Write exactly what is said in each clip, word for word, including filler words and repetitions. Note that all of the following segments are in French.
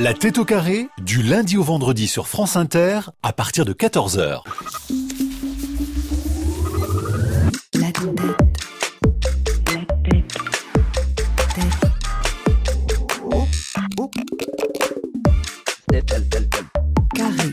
La tête au carré, du lundi au vendredi sur France Inter, à partir de quatorze heures. La tête. La tête. Tête. Oh, oh. Tête, tête, tête, tête. Carré.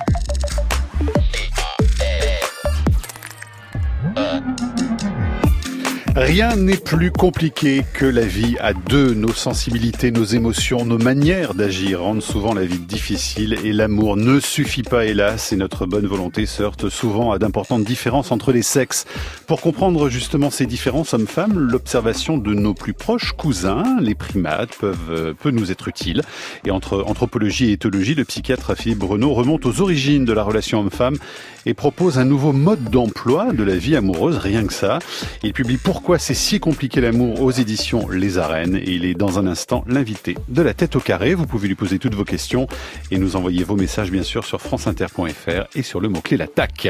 Rien n'est plus compliqué que la vie à deux. Nos sensibilités, nos émotions, nos manières d'agir rendent souvent la vie difficile et l'amour ne suffit pas, hélas, et notre bonne volonté se heurte souvent à d'importantes différences entre les sexes. Pour comprendre justement ces différences hommes-femmes, l'observation de nos plus proches cousins, les primates, peuvent, peut nous être utile. Et entre anthropologie et éthologie, le psychiatre Philippe Breneau remonte aux origines de la relation homme-femme et propose un nouveau mode d'emploi de la vie amoureuse, rien que ça. Il publie Pourquoi c'est si compliqué l'amour aux éditions Les Arènes et il est dans un instant l'invité de la tête au carré. Vous pouvez lui poser toutes vos questions et nous envoyer vos messages bien sûr sur franceinter point f r et sur le mot-clé l'attaque.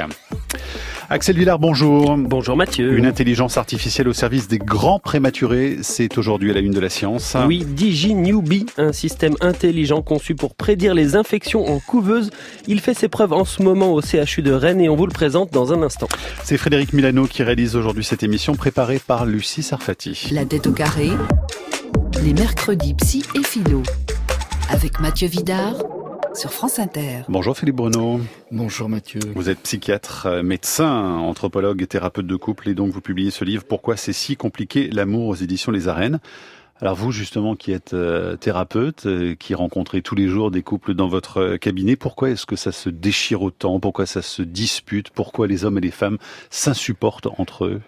Axel Villard, bonjour. Bonjour Mathieu. Une intelligence artificielle au service des grands prématurés, c'est aujourd'hui à la une de la science. Oui, DigiNewBee, un système intelligent conçu pour prédire les infections en couveuse. Il fait ses preuves en ce moment au C H U de Rennes et on vous le présente dans un instant. C'est Frédéric Milano qui réalise aujourd'hui cette émission préparée par Lucie Sarfati. La tête au carré, les mercredis psy et philo, avec Mathieu Vidard sur France Inter. Bonjour Philippe Breneau. Bonjour Mathieu. Vous êtes psychiatre, médecin, anthropologue et thérapeute de couple et donc vous publiez ce livre Pourquoi c'est si compliqué l'amour aux éditions Les Arènes. Alors vous justement qui êtes euh, thérapeute, euh, qui rencontrez tous les jours des couples dans votre cabinet, pourquoi est-ce que ça se déchire autant? Pourquoi ça se dispute? Pourquoi les hommes et les femmes s'insupportent entre eux?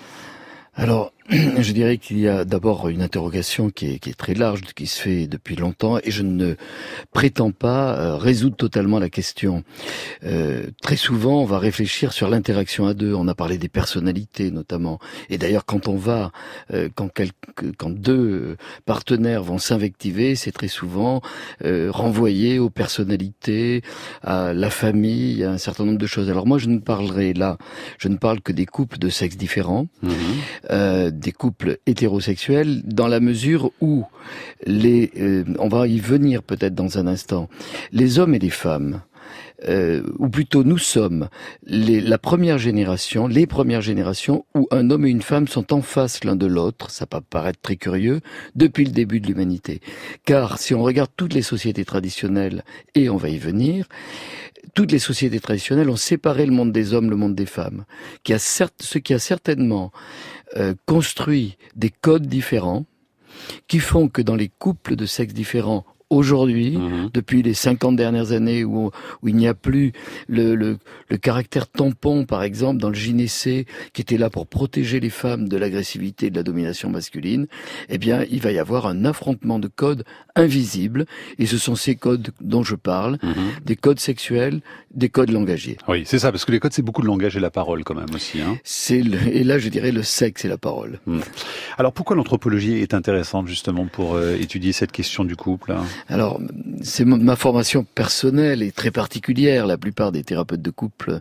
Alors, je dirais qu'il y a d'abord une interrogation qui est, qui est très large, qui se fait depuis longtemps, et je ne prétends pas euh, résoudre totalement la question. Euh, très souvent, on va réfléchir sur l'interaction à deux. On a parlé des personnalités, notamment. Et d'ailleurs, quand on va, euh, quand, quelques, quand deux partenaires vont s'invectiver, c'est très souvent euh, renvoyé aux personnalités, à la famille, à un certain nombre de choses. Alors moi, je ne parlerai là, je ne parle que des couples de sexes différents. Mmh. Euh, des couples hétérosexuels dans la mesure où les, euh, on va y venir peut-être dans un instant, les hommes et les femmes, euh, ou plutôt nous sommes les, la première génération, les premières générations où un homme et une femme sont en face l'un de l'autre, ça peut paraître très curieux, depuis le début de l'humanité. Car si on regarde toutes les sociétés traditionnelles, et on va y venir, toutes les sociétés traditionnelles ont séparé le monde des hommes, le monde des femmes, qui a certes, ce qui a certainement euh, construit des codes différents, qui font que dans les couples de sexes différents, aujourd'hui, mmh. depuis les cinquante dernières années où, où il n'y a plus le, le, le caractère tampon, par exemple, dans le gynécée, qui était là pour protéger les femmes de l'agressivité et de la domination masculine, eh bien, il va y avoir un affrontement de codes invisibles, et ce sont ces codes dont je parle, mmh. des codes sexuels, des codes langagiers. Oui, c'est ça, parce que les codes, c'est beaucoup de langage et la parole, quand même, aussi. Hein. C'est le, et là, je dirais le sexe et la parole. Mmh. Alors, pourquoi l'anthropologie est intéressante, justement, pour euh, étudier cette question du couple, hein? Alors, c'est ma formation personnelle et très particulière. La plupart des thérapeutes de couple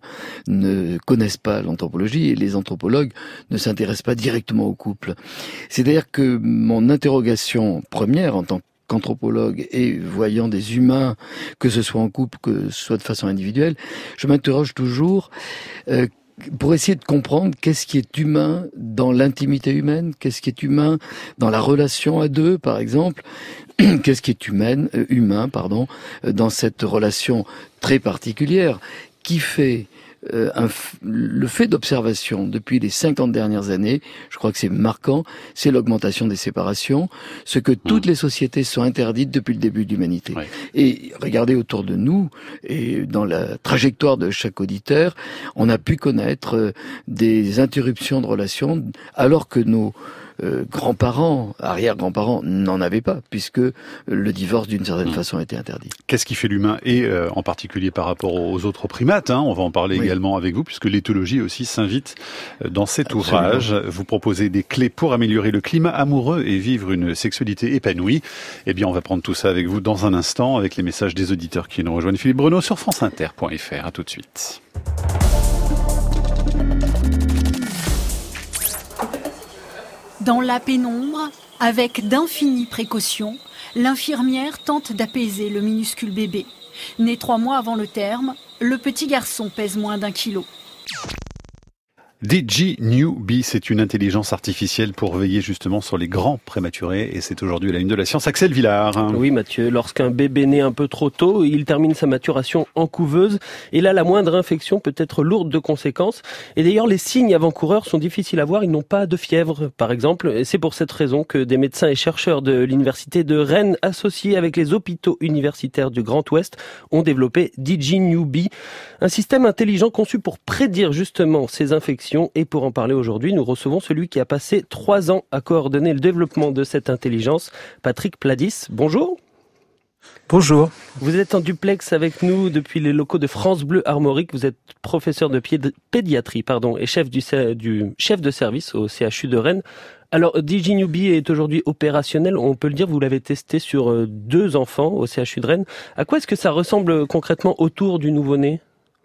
ne connaissent pas l'anthropologie et les anthropologues ne s'intéressent pas directement au couple. C'est-à-dire que mon interrogation première en tant qu'anthropologue et voyant des humains, que ce soit en couple, que ce soit de façon individuelle, je m'interroge toujours euh, pour essayer de comprendre qu'est-ce qui est humain dans l'intimité humaine, qu'est-ce qui est humain dans la relation à deux, par exemple, qu'est-ce qui est humaine, euh, humain, pardon, euh, dans cette relation très particulière qui fait euh, un, le fait d'observation depuis les cinquante dernières années, je crois que c'est marquant, c'est l'augmentation des séparations, ce que toutes les sociétés sont interdites depuis le début de l'humanité. Ouais. Et regardez autour de nous, et dans la trajectoire de chaque auditeur, on a pu connaître euh, des interruptions de relations alors que nos Euh, grands-parents, arrière-grands-parents n'en avaient pas, puisque le divorce d'une certaine mmh. façon était interdit. Qu'est-ce qui fait l'humain et euh, en particulier par rapport aux autres primates, hein, on va en parler oui. également avec vous, puisque l'éthologie aussi s'invite dans cet Absolument. ouvrage. Vous proposez des clés pour améliorer le climat amoureux et vivre une sexualité épanouie. Eh bien, on va prendre tout ça avec vous dans un instant, avec les messages des auditeurs qui nous rejoignent. Philippe Breneau sur franceinter point f r. À tout de suite. Dans la pénombre, avec d'infinies précautions, L'infirmière tente d'apaiser le minuscule bébé. Né trois mois avant le terme, le petit garçon pèse moins d'un kilo. DigiNewBee, c'est une intelligence artificielle pour veiller justement sur les grands prématurés et c'est aujourd'hui la une de la science. Axel Villard. Oui Mathieu, lorsqu'un bébé naît un peu trop tôt, il termine sa maturation en couveuse et là la moindre infection peut être lourde de conséquences. Et d'ailleurs les signes avant-coureurs sont difficiles à voir, ils n'ont pas de fièvre par exemple. Et c'est pour cette raison que des médecins et chercheurs de l'université de Rennes associés avec les hôpitaux universitaires du Grand Ouest ont développé DigiNewBee, un système intelligent conçu pour prédire justement ces infections. Et pour en parler aujourd'hui, nous recevons celui qui a passé trois ans à coordonner le développement de cette intelligence, Patrick Pladis. Bonjour. Bonjour. Vous êtes en duplex avec nous depuis les locaux de France Bleu Armorique. Vous êtes professeur de pédiatrie pardon, et chef, du, du, chef de service au C H U de Rennes. Alors, DigiNewBee est aujourd'hui opérationnel. On peut le dire, vous l'avez testé sur deux enfants au C H U de Rennes. À quoi est-ce que ça ressemble concrètement autour du nouveau-né ?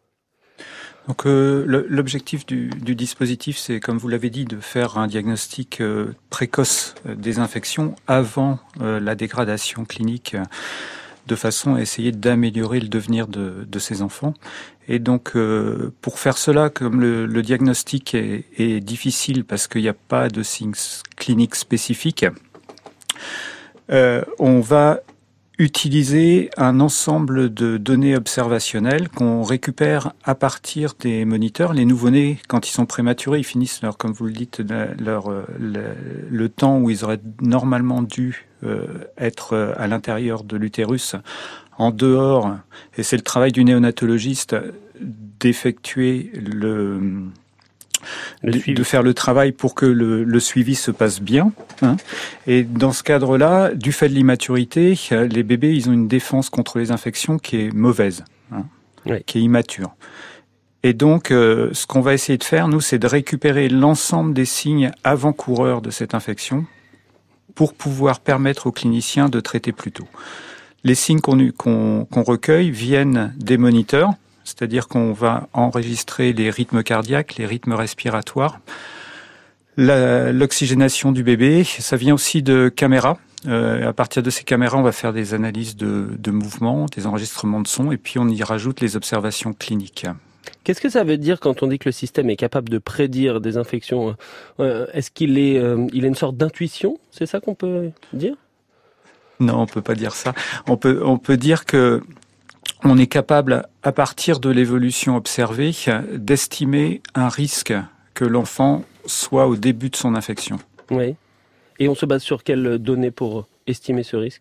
Donc euh, le, l'objectif du, du dispositif, c'est, comme vous l'avez dit, de faire un diagnostic euh, précoce des infections avant euh, la dégradation clinique, euh, de façon à essayer d'améliorer le devenir de, de ces enfants. Et donc, euh, pour faire cela, comme le, le diagnostic est, est difficile parce qu'il n'y a pas de signes cliniques spécifiques, euh, on va utiliser un ensemble de données observationnelles qu'on récupère à partir des moniteurs. Les nouveau-nés, quand ils sont prématurés, ils finissent leur, comme vous le dites, leur, le, le temps où ils auraient normalement dû euh, être à l'intérieur de l'utérus, en dehors. Et c'est le travail du néonatologiste d'effectuer le Le de, de faire le travail pour que le, le suivi se passe bien. Hein. Et dans ce cadre-là, du fait de l'immaturité, les bébés, ils ont une défense contre les infections qui est mauvaise, hein, oui. qui est immature. Et donc, euh, ce qu'on va essayer de faire, nous, c'est de récupérer l'ensemble des signes avant-coureurs de cette infection pour pouvoir permettre aux cliniciens de traiter plus tôt. Les signes qu'on, qu'on, qu'on recueille viennent des moniteurs, c'est-à-dire qu'on va enregistrer les rythmes cardiaques, les rythmes respiratoires, la, l'oxygénation du bébé. Ça vient aussi de caméras. Euh, à partir de ces caméras, on va faire des analyses de, de mouvements, des enregistrements de sons, et puis on y rajoute les observations cliniques. Qu'est-ce que ça veut dire quand on dit que le système est capable de prédire des infections ? euh, Est-ce qu'il est, euh, il a une sorte d'intuition ? C'est ça qu'on peut dire ? Non, on peut pas dire ça. On peut, on peut dire que on est capable, à partir de l'évolution observée, d'estimer un risque que l'enfant soit au début de son infection. Oui. Et on se base sur quelles données pour estimer ce risque ?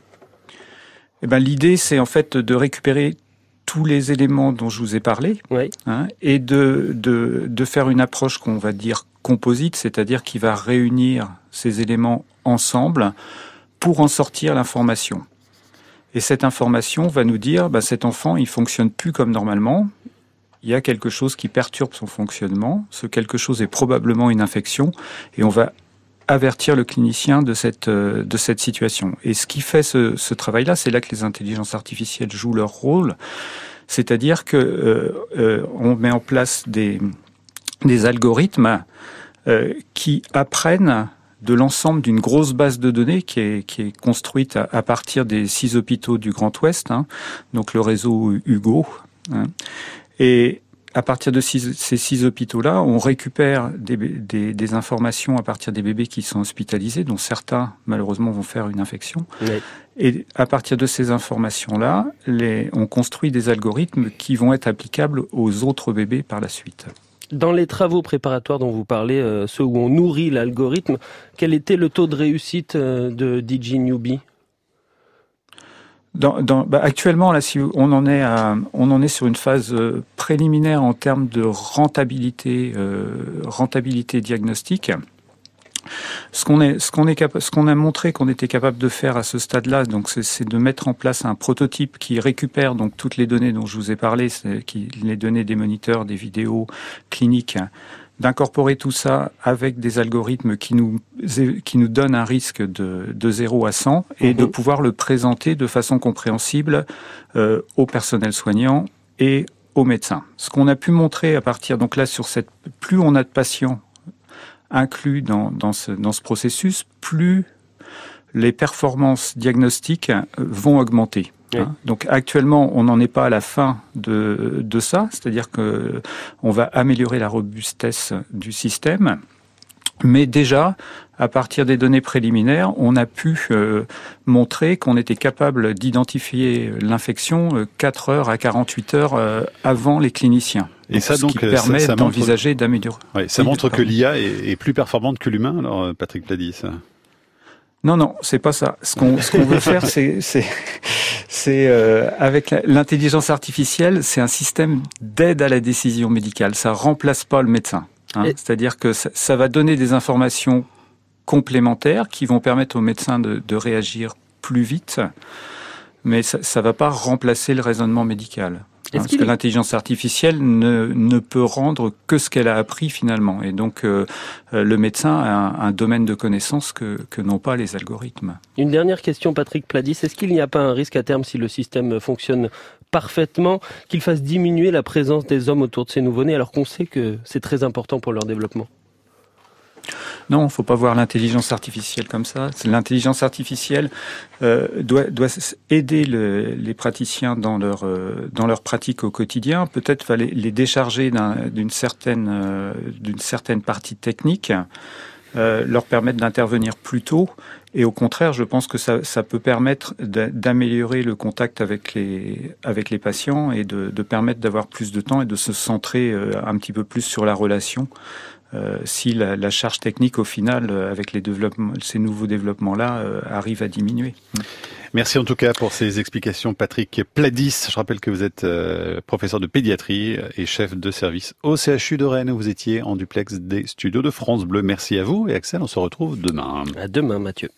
Eh ben, l'idée, c'est en fait de récupérer tous les éléments dont je vous ai parlé, oui. hein, et de, de, de faire une approche qu'on va dire composite, c'est-à-dire qui va réunir ces éléments ensemble pour en sortir l'information. Et cette information va nous dire, bah, cet enfant, il fonctionne plus comme normalement. Il y a quelque chose qui perturbe son fonctionnement. Ce quelque chose est probablement une infection. Et on va avertir le clinicien de cette, de cette situation. Et ce qui fait ce, ce travail-là, c'est là que les intelligences artificielles jouent leur rôle. C'est-à-dire que, euh, euh, on met en place des, des algorithmes, euh, qui apprennent de l'ensemble d'une grosse base de données qui est, qui est construite à, à partir des six hôpitaux du Grand Ouest, hein, donc le réseau Hugo. Hein. Et à partir de six, ces six hôpitaux-là, on récupère des, des, des informations à partir des bébés qui sont hospitalisés, dont certains, malheureusement, vont faire une infection. Oui. Et à partir de ces informations-là, les, on construit des algorithmes qui vont être applicables aux autres bébés par la suite. Dans les travaux préparatoires dont vous parlez, euh, ceux où on nourrit l'algorithme, quel était le taux de réussite euh, de DigiNewBee ? Dans, dans, bah actuellement, là, si on en est à, on en est sur une phase euh, préliminaire en termes de rentabilité, euh, rentabilité diagnostique. Ce qu'on est, ce qu'on est capable, ce qu'on a montré qu'on était capable de faire à ce stade-là, donc c'est, c'est de mettre en place un prototype qui récupère donc toutes les données dont je vous ai parlé, c'est qui, les données des moniteurs, des vidéos cliniques, d'incorporer tout ça avec des algorithmes qui nous, qui nous donnent un risque de, de zéro à cent et mmh. de pouvoir le présenter de façon compréhensible euh, au personnel soignant et aux médecins. Ce qu'on a pu montrer à partir, donc là sur cette, plus on a de patients inclus dans, dans, ce, dans ce processus, plus les performances diagnostiques vont augmenter. Oui. Hein. Donc actuellement, on n'en est pas à la fin de, de ça, c'est-à-dire que on va améliorer la robustesse du système. Mais déjà, à partir des données préliminaires, on a pu euh, montrer qu'on était capable d'identifier l'infection euh, quatre heures à quarante-huit heures euh, avant les cliniciens. Et donc, ça, donc, ce qui permet ça, ça d'envisager montre... d'améliorer. Ouais, ça montre que l'I A est, est plus performante que l'humain, alors Patrick Plady, ça. Non, non, c'est pas ça. Ce qu'on, ce qu'on veut faire, c'est, c'est, c'est euh, avec l'intelligence artificielle, c'est un système d'aide à la décision médicale. Ça remplace pas le médecin. Hein, Et... C'est-à-dire que ça, ça va donner des informations complémentaires qui vont permettre au médecin de, de réagir plus vite, mais ça ne va pas remplacer le raisonnement médical. Hein, parce que l'intelligence artificielle ne, ne peut rendre que ce qu'elle a appris finalement. Et donc, euh, le médecin a un, un domaine de connaissance que, que n'ont pas les algorithmes. Une dernière question, Patrick Plady. Est-ce qu'il n'y a pas un risque à terme, si le système fonctionne parfaitement, qu'il fasse diminuer la présence des hommes autour de ces nouveau-nés, alors qu'on sait que c'est très important pour leur développement ? Non, il ne faut pas voir l'intelligence artificielle comme ça. L'intelligence artificielle euh, doit, doit aider le, les praticiens dans leur, euh, dans leur pratique au quotidien. Peut-être va les, les décharger d'un, d'une, certaine, euh, d'une certaine partie technique, euh, leur permettre d'intervenir plus tôt. Et au contraire, je pense que ça, ça peut permettre d'améliorer le contact avec les, avec les patients et de, de permettre d'avoir plus de temps et de se centrer un petit peu plus sur la relation. Euh, si la, la charge technique, au final, euh, avec les développements, ces nouveaux développements-là, euh, arrive à diminuer. Merci en tout cas pour ces explications, Patrick Pladis. Je rappelle que vous êtes euh, professeur de pédiatrie et chef de service au C H U de Rennes. Vous étiez en duplex des studios de France Bleu. Merci à vous et Axel, on se retrouve demain. À demain, Mathieu.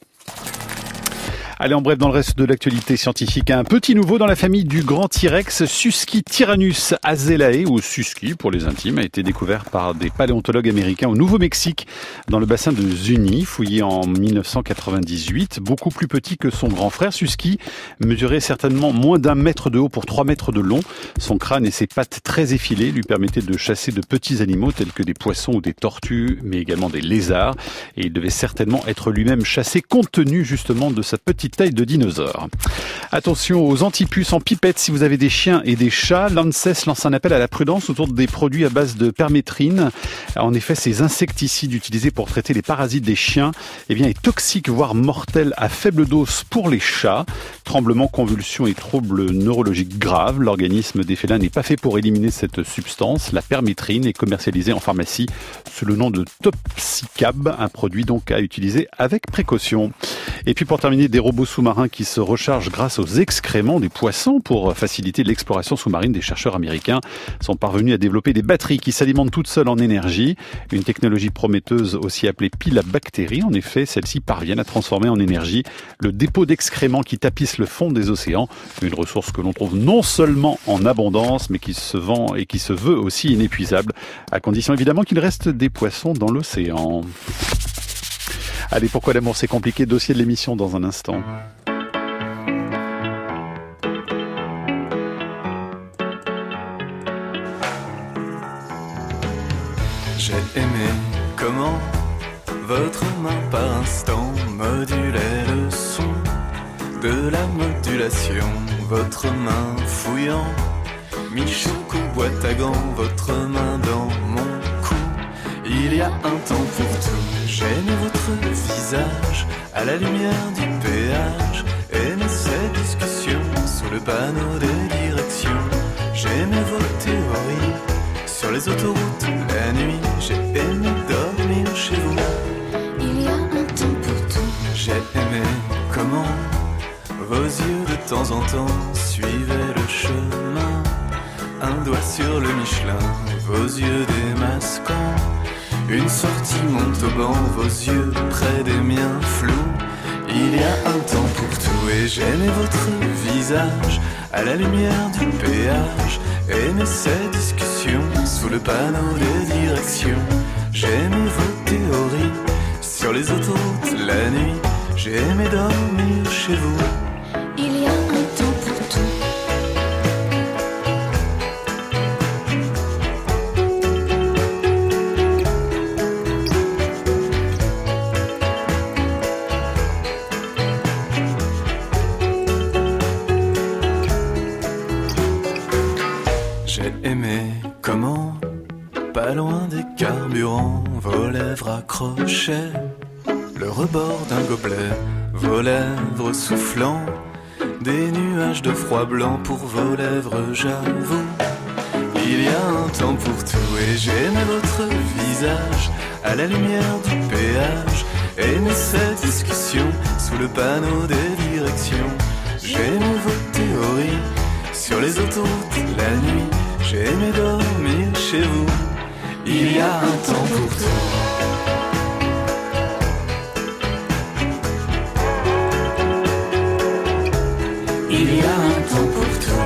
Allez, en bref, dans le reste de l'actualité scientifique, un petit nouveau dans la famille du grand T-Rex, Susquityrannus azelae, ou Susky pour les intimes, a été découvert par des paléontologues américains au Nouveau-Mexique, dans le bassin de Zuni, fouillé en mille neuf cent quatre-vingt-dix-huit. Beaucoup plus petit que son grand frère, Susky mesurait certainement moins d'un mètre de haut pour trois mètres de long. Son crâne et ses pattes très effilées lui permettaient de chasser de petits animaux tels que des poissons ou des tortues, mais également des lézards. Et il devait certainement être lui-même chassé compte tenu justement de sa petite taille de dinosaure. Attention aux antipuces en pipette si vous avez des chiens et des chats. L'ANSES lance un appel à la prudence autour des produits à base de permétrine. En effet, ces insecticides utilisés pour traiter les parasites des chiens, eh bien, est toxique, voire mortel à faible dose pour les chats. Tremblements, convulsions et troubles neurologiques graves. L'organisme des félins n'est pas fait pour éliminer cette substance. La permétrine est commercialisée en pharmacie sous le nom de Topsicab, un produit donc à utiliser avec précaution. Et puis pour terminer, des robots sous-marins qui se rechargent grâce aux excréments des poissons pour faciliter l'exploration sous-marine. Des chercheurs américains sont parvenus à développer des batteries qui s'alimentent toutes seules en énergie. Une technologie prometteuse aussi appelée pile à bactéries. En effet, celles-ci parviennent à transformer en énergie le dépôt d'excréments qui tapisse le fond des océans. Une ressource que l'on trouve non seulement en abondance, mais qui se vend et qui se veut aussi inépuisable, à condition évidemment qu'il reste des poissons dans l'océan. Allez, pourquoi l'amour c'est compliqué? Dossier de l'émission dans un instant. J'ai aimé comment votre main par instant modulait le son de la modulation. Votre main fouillant, mi-choc ou boîte à gants, votre main dans mon cou. Il y a un temps pour tout. J'aimais votre visage à la lumière du péage. Aimais ces discussions sous le panneau des directions. J'aimais vos théories sur les autoroutes la nuit. J'ai aimé dormir chez vous. Il y a un temps pour tout. J'ai aimé comment vos yeux de temps en temps suivaient le chemin. Un doigt sur le Michelin, vos yeux démasquants. Une sortie Montauban, vos yeux près des miens flous. Il y a un temps pour tout et j'aimais votre visage à la lumière du péage. Aimais ces discussions sous le panneau des directions. J'aimais vos théories sur les autoroutes la nuit. J'aimais dormir chez vous. Il y a un temps pour tout. aimer comment? Pas loin des carburants, vos lèvres accrochaient le rebord d'un gobelet, vos lèvres soufflant des nuages de froid blanc pour vos lèvres, j'avoue. Il y a un temps pour tout et j'aimais votre visage à la lumière du péage. Aimais cette discussion sous le panneau des directions. J'aimais vos théories sur les autoroutes la nuit. J'aimais dormir chez vous. Il y a un temps pour tout. Il y a un temps pour tout.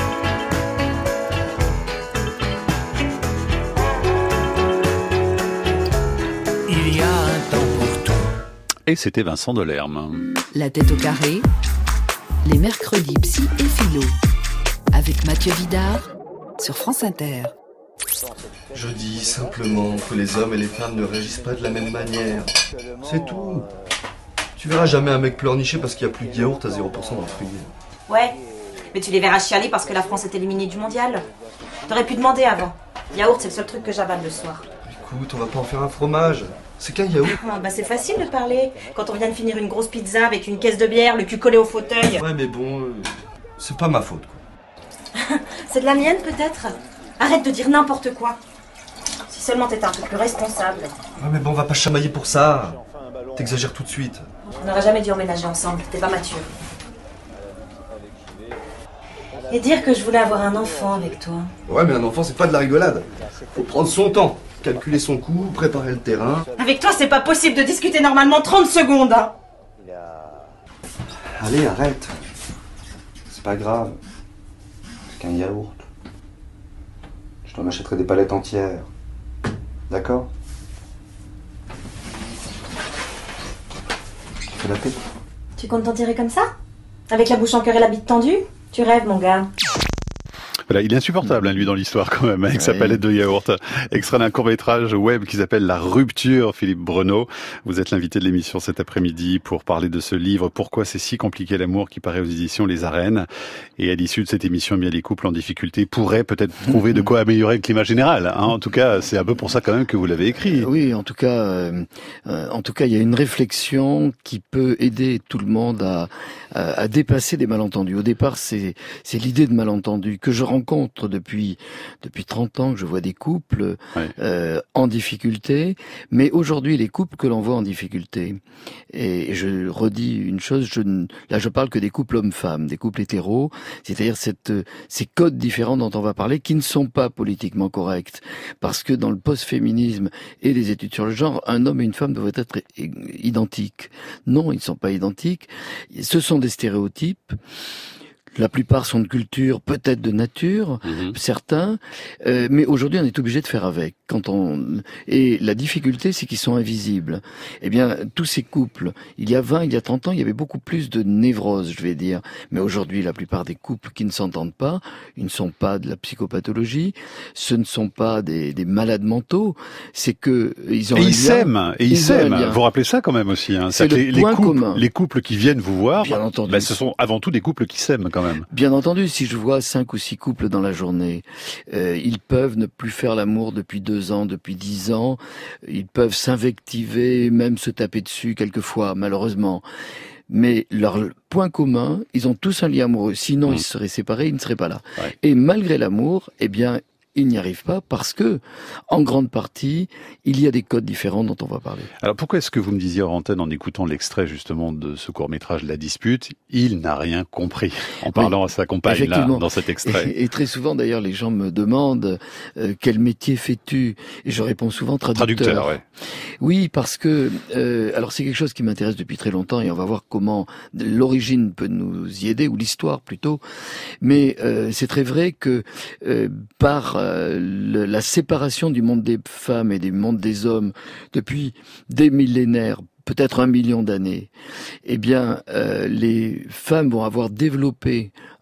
Il y a un temps pour tout. Et c'était Vincent Delerme. La tête au carré, les mercredis psy et philo, avec Mathieu Vidard sur France Inter. Je dis simplement que les hommes et les femmes ne réagissent pas de la même manière. C'est tout. Tu verras jamais un mec pleurnicher parce qu'il n'y a plus de yaourt à zéro pour cent dans le frigo. Ouais, mais tu les verras chialer parce que la France est éliminée du mondial. T'aurais pu demander avant. Yaourt, c'est le seul truc que j'avale le soir. Écoute, on va pas en faire un fromage. C'est qu'un yaourt. Ah, bah c'est facile de parler. Quand on vient de finir une grosse pizza avec une caisse de bière, le cul collé au fauteuil. Ouais, mais bon, euh, c'est pas ma faute, quoi. C'est de la mienne, peut-être. Arrête de dire n'importe quoi. Si seulement t'étais un peu plus responsable. Ouais, mais bon, on va pas chamailler pour ça. T'exagères tout de suite. On n'aurait jamais dû emménager ensemble. T'es pas mature. Et dire que je voulais avoir un enfant avec toi. Ouais, mais un enfant, c'est pas de la rigolade. Faut prendre son temps. Calculer son coût, préparer le terrain. Avec toi, c'est pas possible de discuter normalement trente secondes, hein. Allez, arrête. C'est pas grave. C'est qu'un yaourt. Je t'en achèterai des palettes entières. D'accord? Tu fais la paix? Tu comptes t'en tirer comme ça? Avec la bouche en cœur et la bite tendue? Tu rêves, mon gars. Voilà, il est insupportable, hein, lui, dans l'histoire, quand même, avec ouais. sa palette de yaourt. Extrait d'un court-métrage web qui s'appelle La Rupture, Philippe Breneau. Vous êtes l'invité de l'émission cet après-midi pour parler de ce livre, Pourquoi c'est si compliqué l'amour, qui paraît aux éditions Les Arènes. Et à l'issue de cette émission, bien les couples en difficulté pourraient peut-être trouver de quoi améliorer le climat général. Hein. En tout cas, c'est un peu pour ça quand même que vous l'avez écrit. Oui, en tout cas, euh, euh, en tout cas, il y a une réflexion qui peut aider tout le monde à, à, à dépasser des malentendus. Au départ, c'est, c'est l'idée de malentendu que je rencontre depuis depuis trente ans, que je vois des couples ouais. euh, en difficulté, mais aujourd'hui les couples que l'on voit en difficulté, et je redis une chose, je, là je parle que des couples hommes-femmes, des couples hétéros, c'est-à-dire cette, ces codes différents dont on va parler, qui ne sont pas politiquement corrects, parce que dans le post-féminisme et les études sur le genre, un homme et une femme doivent être identiques. Non, ils ne sont pas identiques, ce sont des stéréotypes. La plupart sont de culture, peut-être de nature, mmh. certains, euh, mais aujourd'hui on est obligé de faire avec. Quand on et la difficulté, c'est qu'ils sont invisibles. Eh bien, tous ces couples, il y a vingt, il y a trente ans, il y avait beaucoup plus de névrose, je vais dire. Mais aujourd'hui, la plupart des couples qui ne s'entendent pas, ils ne sont pas de la psychopathologie, ce ne sont pas des, des malades mentaux, c'est que ils ont. Et un ils lien, s'aiment, et ils, ils s'aiment. Vous rappelez ça quand même aussi. Hein. C'est, c'est le les, point les couples, commun. Les couples qui viennent vous voir, bien entendu, ben, ce sont avant tout des couples qui s'aiment quand même. Bien entendu, si je vois cinq ou six couples dans la journée, euh, ils peuvent ne plus faire l'amour depuis deux ans, depuis dix ans, ils peuvent s'invectiver, même se taper dessus quelquefois, malheureusement. Mais leur point commun, ils ont tous un lien amoureux. Sinon, mmh. ils seraient séparés, ils ne seraient pas là. Ouais. Et malgré l'amour, eh bien, ils n'y arrivent pas parce que, en grande partie, il y a des codes différents dont on va parler. Alors pourquoi est-ce que vous me disiez en antenne, en écoutant l'extrait justement de ce court-métrage La Dispute, il n'a rien compris en parlant oui, à sa compagne là, dans cet extrait. Et, et très souvent d'ailleurs, les gens me demandent euh, quel métier fais-tu ? Et je réponds souvent traducteur. Traducteur, ouais. Oui, parce que euh, alors c'est quelque chose qui m'intéresse depuis très longtemps et on va voir comment l'origine peut nous y aider ou l'histoire plutôt. Mais euh, c'est très vrai que euh, par Le, la séparation du monde des femmes et du monde des hommes depuis des millénaires, peut-être un million d'années, eh bien, euh, les femmes vont avoir développé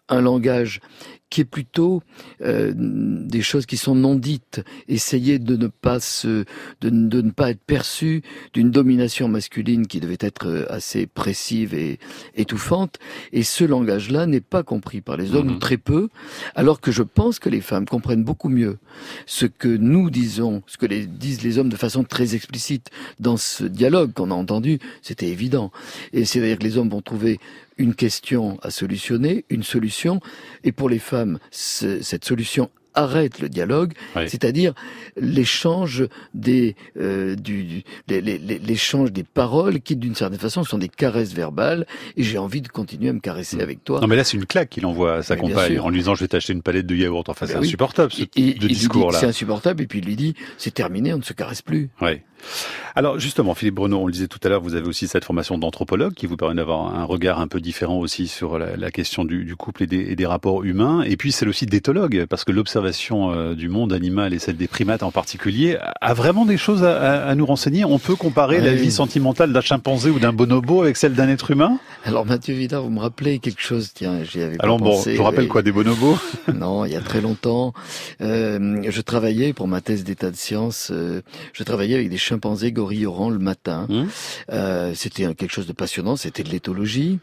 un langage qui est plutôt euh, des choses qui sont non dites, essayer de ne pas se, de, de ne pas être perçu d'une domination masculine qui devait être assez pressive et étouffante. Et ce langage-là n'est pas compris par les hommes, mmh. ou très peu, alors que je pense que les femmes comprennent beaucoup mieux ce que nous disons, ce que les, disent les hommes de façon très explicite dans ce dialogue qu'on a entendu. C'était évident. Et c'est-à-dire que les hommes vont trouver une question à solutionner, une solution, et pour les femmes, cette solution arrête le dialogue, oui. c'est-à-dire l'échange des euh, du, du les, les, l'échange des paroles qui d'une certaine façon sont des caresses verbales, et j'ai envie de continuer à me caresser mmh. avec toi. Non mais là c'est une claque qu'il envoie à sa mais compagne en lui disant je vais t'acheter une palette de yaourt. Enfin ben c'est oui. insupportable ce et, de et discours là. C'est insupportable et puis il lui dit c'est terminé, on ne se caresse plus. Oui. Alors justement, Philippe Bruneau, on le disait tout à l'heure, vous avez aussi cette formation d'anthropologue qui vous permet d'avoir un regard un peu différent aussi sur la, la question du, du couple et des, et des rapports humains. Et puis celle aussi d'éthologue, parce que l'observation euh, du monde animal et celle des primates en particulier a vraiment des choses à, à, à nous renseigner. On peut comparer ouais. la vie sentimentale d'un chimpanzé ou d'un bonobo avec celle d'un être humain? Alors Mathieu Vidard, vous me rappelez quelque chose, tiens, j'y avais pas Alors bon, pensé. je vous rappelle oui. quoi, des bonobos? Non, il y a très longtemps, euh, je travaillais pour ma thèse d'état de sciences, euh, je travaillais avec des chimpanzés gorilles orangs le matin. Mmh. Euh, c'était quelque chose de passionnant, c'était de l'éthologie.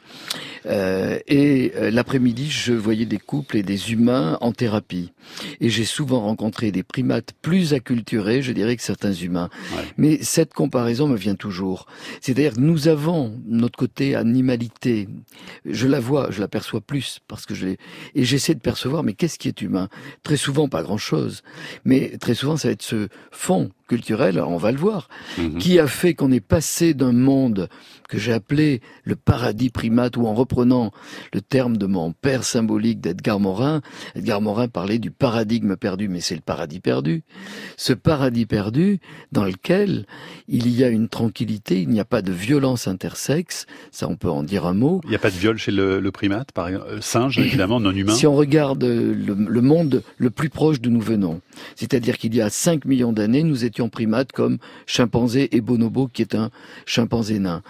Euh, et euh, l'après-midi, je voyais des couples et des humains en thérapie. Et j'ai souvent rencontré des primates plus acculturés, je dirais, que certains humains. Ouais. Mais cette comparaison me vient toujours. C'est-à-dire que nous avons notre côté animalité. Je la vois, je l'aperçois plus parce que je l'ai. Et j'essaie de percevoir, mais qu'est-ce qui est humain? Très souvent, pas grand-chose. Mais très souvent, ça va être ce fond culturel, alors on va le voir, mmh. qui a fait qu'on est passé d'un monde que j'ai appelé le paradis primate, ou en reprenant le terme de mon père symbolique d'Edgar Morin, Edgar Morin parlait du paradigme perdu, mais c'est le paradis perdu. Ce paradis perdu dans lequel il y a une tranquillité, il n'y a pas de violence intersexes, ça on peut en dire un mot. Il n'y a pas de viol chez le, le primate, par exemple, euh, singe évidemment, non humain. Si on regarde le, le monde le plus proche d'où nous venons, c'est-à-dire qu'il y a cinq millions d'années, nous étions primates comme chimpanzé et bonobo, qui est un chimpanzé nain.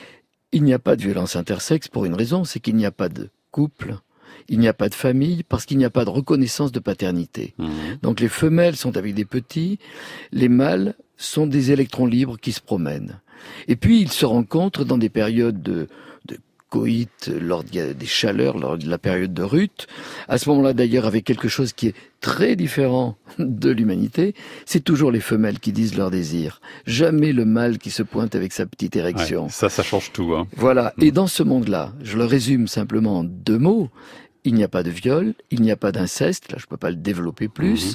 Il n'y a pas de violence intersexes pour une raison, c'est qu'il n'y a pas de couple, il n'y a pas de famille, parce qu'il n'y a pas de reconnaissance de paternité. Mmh. Donc les femelles sont avec des petits, les mâles sont des électrons libres qui se promènent. Et puis ils se rencontrent dans des périodes de, de coït, lors des chaleurs, lors de la période de rut. À ce moment-là, d'ailleurs, avec quelque chose qui est très différent de l'humanité, c'est toujours les femelles qui disent leur désir. Jamais le mâle qui se pointe avec sa petite érection. Ouais, ça, ça change tout. Hein. Voilà. Mmh. Et dans ce monde-là, je le résume simplement en deux mots, il n'y a pas de viol, il n'y a pas d'inceste, là je peux pas le développer plus. Mmh.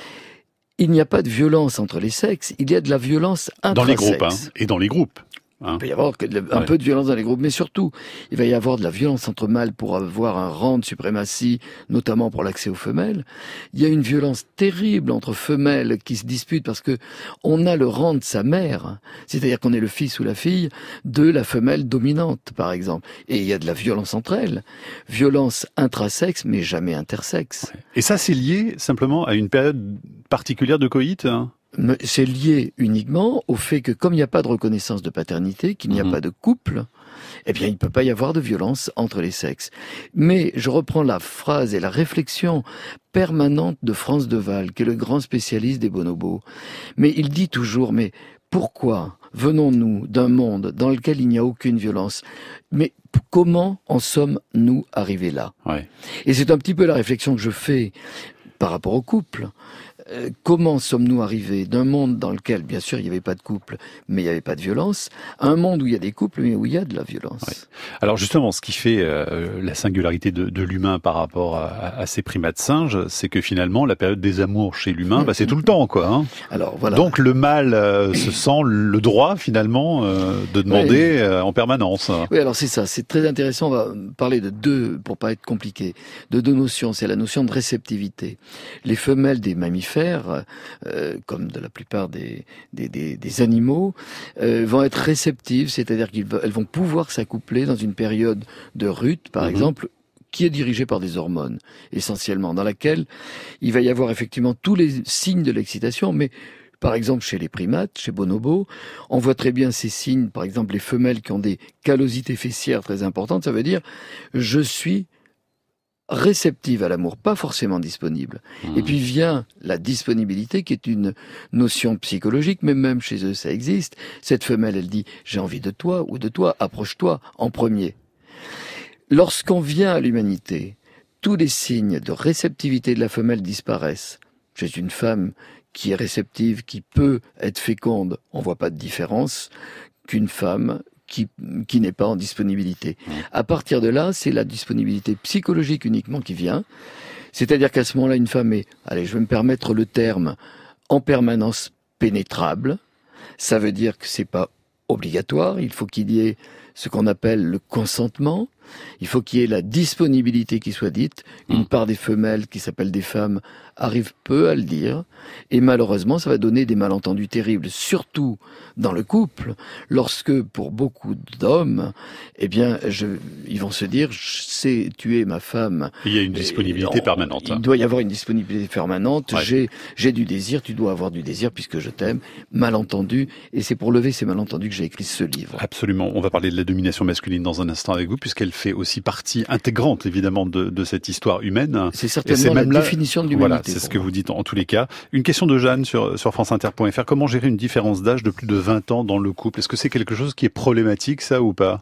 Il n'y a pas de violence entre les sexes, il y a de la violence intrasexes. Dans les groupes, hein, et dans les groupes. Hein. Il peut y avoir un ouais. peu de violence dans les groupes, mais surtout, il va y avoir de la violence entre mâles pour avoir un rang de suprématie, notamment pour l'accès aux femelles. Il y a une violence terrible entre femelles qui se disputent parce que on a le rang de sa mère, c'est-à-dire qu'on est le fils ou la fille de la femelle dominante, par exemple. Et il y a de la violence entre elles. Violence intrasexe, mais jamais intersexe. Ouais. Et ça, c'est lié simplement à une période particulière de coït, hein? C'est lié uniquement au fait que comme il n'y a pas de reconnaissance de paternité, qu'il n'y a mmh. pas de couple, eh bien il ne peut pas y avoir de violence entre les sexes. Mais je reprends la phrase et la réflexion permanente de Frans de Waal, qui est le grand spécialiste des bonobos. Mais il dit toujours, mais pourquoi venons-nous d'un monde dans lequel il n'y a aucune violence? Mais comment en sommes-nous arrivés là? Ouais. Et c'est un petit peu la réflexion que je fais par rapport au couple. Euh, comment sommes-nous arrivés d'un monde dans lequel, bien sûr, il n'y avait pas de couple, mais il n'y avait pas de violence, à un monde où il y a des couples, mais où il y a de la violence. Ouais. Alors justement, ce qui fait euh, la singularité de, de l'humain par rapport à, à ces primates singes, c'est que finalement, la période des amours chez l'humain, mmh. bah, c'est tout le temps, quoi. Hein. Alors voilà. Donc le mâle euh, se sent le droit, finalement, euh, de demander ouais. euh, en permanence. Oui, alors c'est ça, c'est très intéressant. On va parler de deux, pour pas être compliqué, de deux notions. C'est la notion de réceptivité. Les femelles des mammifères, Euh, comme de la plupart des, des, des, des animaux, euh, vont être réceptives, c'est-à-dire qu'elles vont pouvoir s'accoupler dans une période de rut, par mmh. exemple, qui est dirigée par des hormones, essentiellement, dans laquelle il va y avoir effectivement tous les signes de l'excitation, mais par exemple, chez les primates, chez Bonobo, on voit très bien ces signes, par exemple, les femelles qui ont des callosités fessières très importantes, ça veut dire « je suis réceptive à l'amour, pas forcément disponible. Mmh. Et puis vient la disponibilité qui est une notion psychologique, mais même chez eux ça existe. Cette femelle, elle dit « j'ai envie de toi ou de toi, approche-toi en premier ». Lorsqu'on vient à l'humanité, tous les signes de réceptivité de la femelle disparaissent. Chez une femme qui est réceptive, qui peut être féconde, on voit pas de différence qu'une femme qui, qui n'est pas en disponibilité. À partir de là, c'est la disponibilité psychologique uniquement qui vient. C'est-à-dire qu'à ce moment-là, une femme est, allez, je vais me permettre le terme, en permanence pénétrable. Ça veut dire que c'est pas obligatoire. Il faut qu'il y ait ce qu'on appelle le consentement. Il faut qu'il y ait la disponibilité qui soit dite. Une mmh. part des femelles, qui s'appellent des femmes, arrivent peu à le dire. Et malheureusement, ça va donner des malentendus terribles, surtout dans le couple, lorsque, pour beaucoup d'hommes, eh bien, je, ils vont se dire, je sais tuer ma femme. Il y a une disponibilité on, permanente. Il doit y avoir une disponibilité permanente. Ouais. J'ai, j'ai du désir, tu dois avoir du désir puisque je t'aime. Malentendu. Et c'est pour lever ces malentendus que j'ai écrit ce livre. Absolument. On va parler de la domination masculine dans un instant avec vous, puisqu'elle fait aussi partie intégrante, évidemment, de, de cette histoire humaine. C'est certainement c'est la même définition de l'humanité. Voilà, c'est ce que vous dites en, en tous les cas. Une question de Jeanne sur, sur franceinter point f r. Comment gérer une différence d'âge de plus de vingt ans dans le couple? Est-ce que c'est quelque chose qui est problématique, ça, ou pas?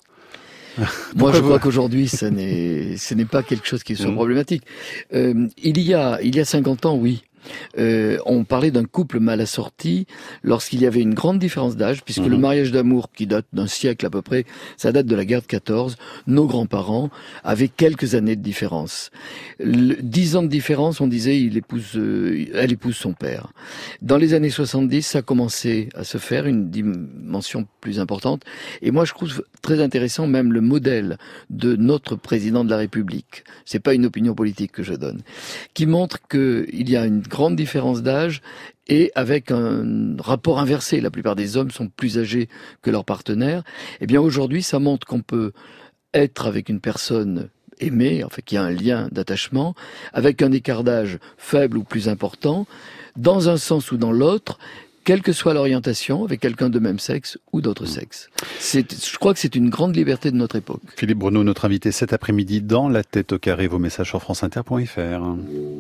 Moi, je crois qu'aujourd'hui, ce n'est, ce n'est pas quelque chose qui soit mmh. problématique. Euh, il y a, il y a cinquante ans, oui. Euh, on parlait d'un couple mal assorti lorsqu'il y avait une grande différence d'âge, puisque mmh. le mariage d'amour, qui date d'un siècle à peu près, ça date de la guerre de quatorze, nos grands-parents avaient quelques années de différence. Le, dix ans de différence, on disait, il épouse, euh, elle épouse son père. Dans les années soixante-dix, ça a commencé à se faire, une dimension plus importante. Et moi, je trouve très intéressant même le modèle de notre président de la République. C'est pas une opinion politique que je donne, qui montre qu'il y a une grande différence d'âge et avec un rapport inversé. La plupart des hommes sont plus âgés que leurs partenaires. Eh bien, aujourd'hui, ça montre qu'on peut être avec une personne aimée, en fait, qui a un lien d'attachement, avec un écart d'âge faible ou plus important, dans un sens ou dans l'autre, quelle que soit l'orientation, avec quelqu'un de même sexe ou d'autre sexe. C'est, je crois que c'est une grande liberté de notre époque. Philippe Bruneau, notre invité cet après-midi dans La Tête au Carré. Vos messages sur franceinter point f r.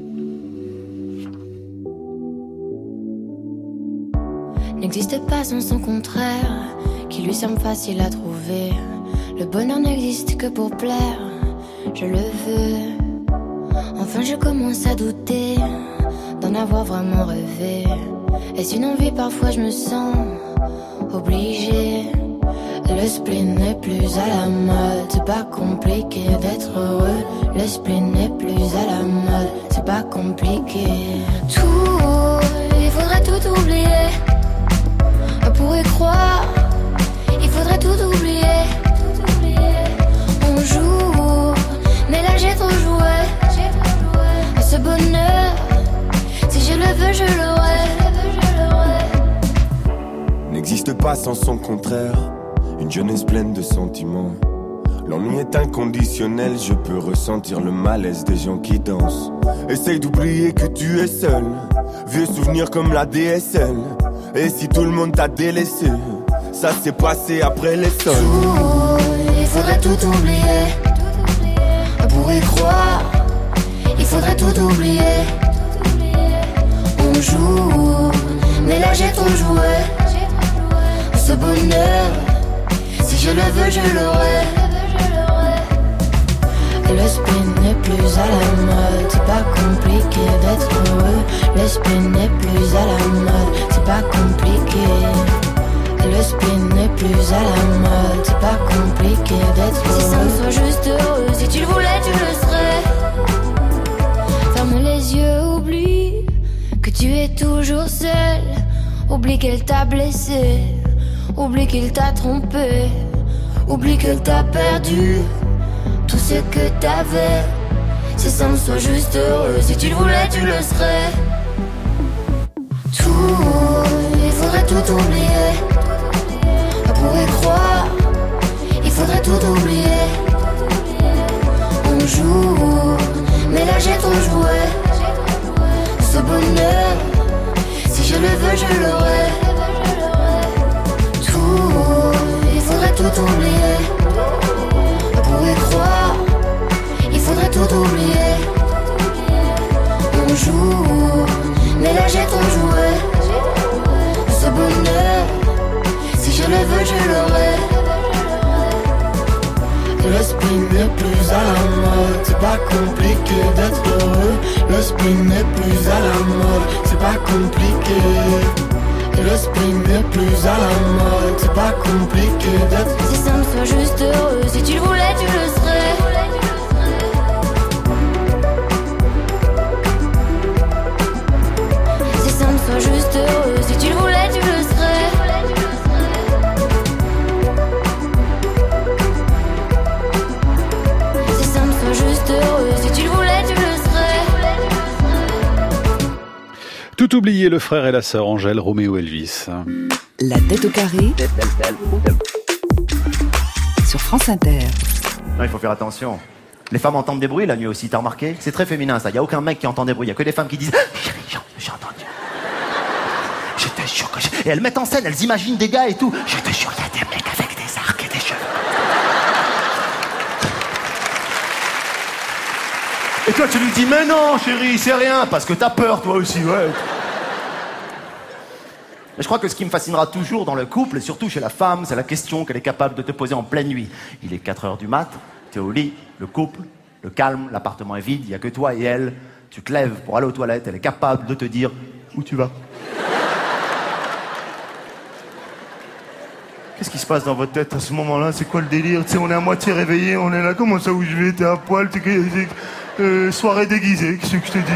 N'existe pas sans son contraire, qui lui semble facile à trouver. Le bonheur n'existe que pour plaire, je le veux. Enfin je commence à douter d'en avoir vraiment rêvé. Est-ce une envie? Parfois je me sens obligée. Le spleen n'est plus à la mode, c'est pas compliqué d'être heureux. Le spleen n'est plus à la mode, c'est pas compliqué. Tout, il faudrait tout oublier. On pourrait croire, il faudrait tout oublier. Tout oublier. On joue, mais là j'ai trop joué. Ce bonheur, si je le veux, je l'aurai. N'existe pas sans son contraire, une jeunesse pleine de sentiments. L'ennui est inconditionnel, je peux ressentir le malaise des gens qui dansent. Essaye d'oublier que tu es seul, vieux souvenirs comme la D S L. Et si tout le monde t'a délaissé, ça s'est passé après les sols. Tout, il faudrait tout oublier. On pourrait croire, il faudrait tout oublier. On joue, mais là j'ai trop joué. Ce bonheur, si je le veux, je l'aurai. Le spleen n'est plus à la mode, c'est pas compliqué d'être heureux. Le spleen n'est plus à la mode, c'est pas compliqué. Le spleen n'est plus à la mode, c'est pas compliqué d'être heureux. Si ça me soit juste heureux, si tu le voulais, tu le serais. Ferme les yeux, oublie que tu es toujours seul. Oublie qu'elle t'a blessé, oublie qu'il t'a trompé, oublie qu'elle t'a perdu tout ce que t'avais. Si ça me soit juste heureux, si tu le voulais, tu le serais. Tout, il faudrait tout oublier. On pourrait croire, il faudrait tout oublier. On joue, mais là j'ai trop joué. Ce bonheur, si je le veux, je l'aurai. Tout, il faudrait tout oublier. On pourrait croire, il faudrait tout oublier. plus à la mode. C'est pas compliqué d'être heureux. Le spleen n'est plus à la mode. C'est pas compliqué. Et le spleen n'est plus à la mode. C'est pas compliqué d'être. C'est simple, sois juste heureux. Si tu le voulais, tu le serais. C'est simple, sois juste heureux. Si tu le voulais, tu le serais. C'est simple, sois juste heureux. Si tu le voulais, tu le serais. Tout oublié, le frère et la sœur Angèle, Roméo Elvis. La tête au carré sur France Inter. Non, il faut faire attention. Les femmes entendent des bruits la nuit aussi, t'as remarqué? C'est très féminin ça, il n'y a aucun mec qui entend des bruits, il n'y a que des femmes qui disent « Chérie, j'ai entendu. J'étais sûr que j'ai... » Et elles mettent en scène, elles imaginent des gars et tout. « J'étais sûr, il y a des mecs avec des arcs et des cheveux. » Et toi tu lui dis « Mais non chérie, c'est rien, parce que t'as peur toi aussi, ouais. » Mais je crois que ce qui me fascinera toujours dans le couple, et surtout chez la femme, c'est la question qu'elle est capable de te poser en pleine nuit. Il est quatre heures du mat', t'es au lit, le couple, le calme, l'appartement est vide, il n'y a que toi et elle. Tu te lèves pour aller aux toilettes, elle est capable de te dire où tu vas. Qu'est-ce qui se passe dans votre tête à ce moment-là? C'est quoi le délire? Tu sais, on est à moitié réveillé, on est là, comment ça où je vais? T'es à poil, t'es... Euh, soirée déguisée, qu'est-ce que je te dis?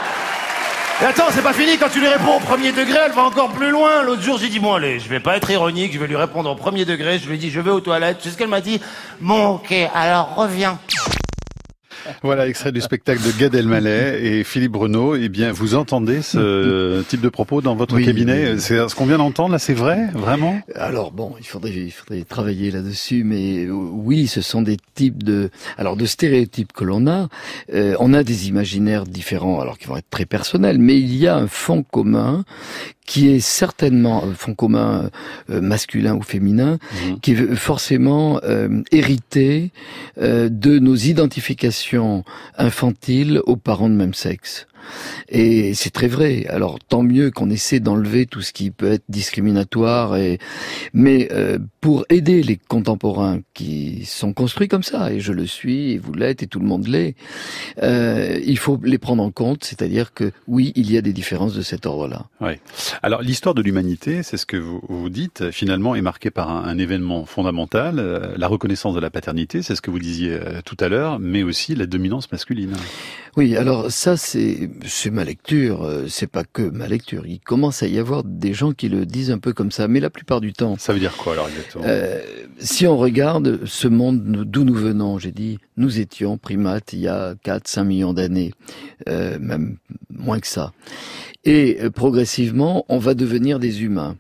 Et attends, c'est pas fini, quand tu lui réponds au premier degré, elle va encore plus loin. L'autre jour, j'ai dit, bon allez, je vais pas être ironique, je vais lui répondre au premier degré, je lui ai dit, je vais aux toilettes. Tu sais ce qu'elle m'a dit? Bon, ok, alors reviens. Voilà, extrait du spectacle de Gad Elmaleh et Philippe Renaud. Eh bien, vous entendez ce type de propos dans votre oui, cabinet? oui. C'est ce qu'on vient d'entendre, là, c'est vrai, vraiment? Alors bon, il faudrait, il faudrait travailler là-dessus, mais oui, ce sont des types de, alors de stéréotypes que l'on a. Euh, on a des imaginaires différents, alors qui vont être très personnels, mais il y a un fond commun qui est certainement un fond commun euh, masculin ou féminin, mmh. qui est forcément euh, hérité euh, de nos identifications infantiles aux parents de même sexe. Et c'est très vrai. Alors tant mieux qu'on essaie d'enlever tout ce qui peut être discriminatoire. Et mais euh, pour aider les contemporains qui sont construits comme ça, et je le suis, et vous l'êtes, et tout le monde l'est, euh, il faut les prendre en compte. C'est-à-dire que oui, il y a des différences de cet ordre-là. Oui. Alors l'histoire de l'humanité, c'est ce que vous, vous dites, finalement est marquée par un, un événement fondamental, euh, la reconnaissance de la paternité, c'est ce que vous disiez euh, tout à l'heure, mais aussi la dominance masculine. Oui, alors ça c'est c'est ma lecture, c'est pas que ma lecture. Il commence à y avoir des gens qui le disent un peu comme ça, mais la plupart du temps. Ça veut dire quoi alors exactement? euh, Si on regarde ce monde d'où nous venons, j'ai dit, nous étions primates il y a quatre cinq millions d'années, euh, même moins que ça. Et euh, progressivement, on va devenir des humains.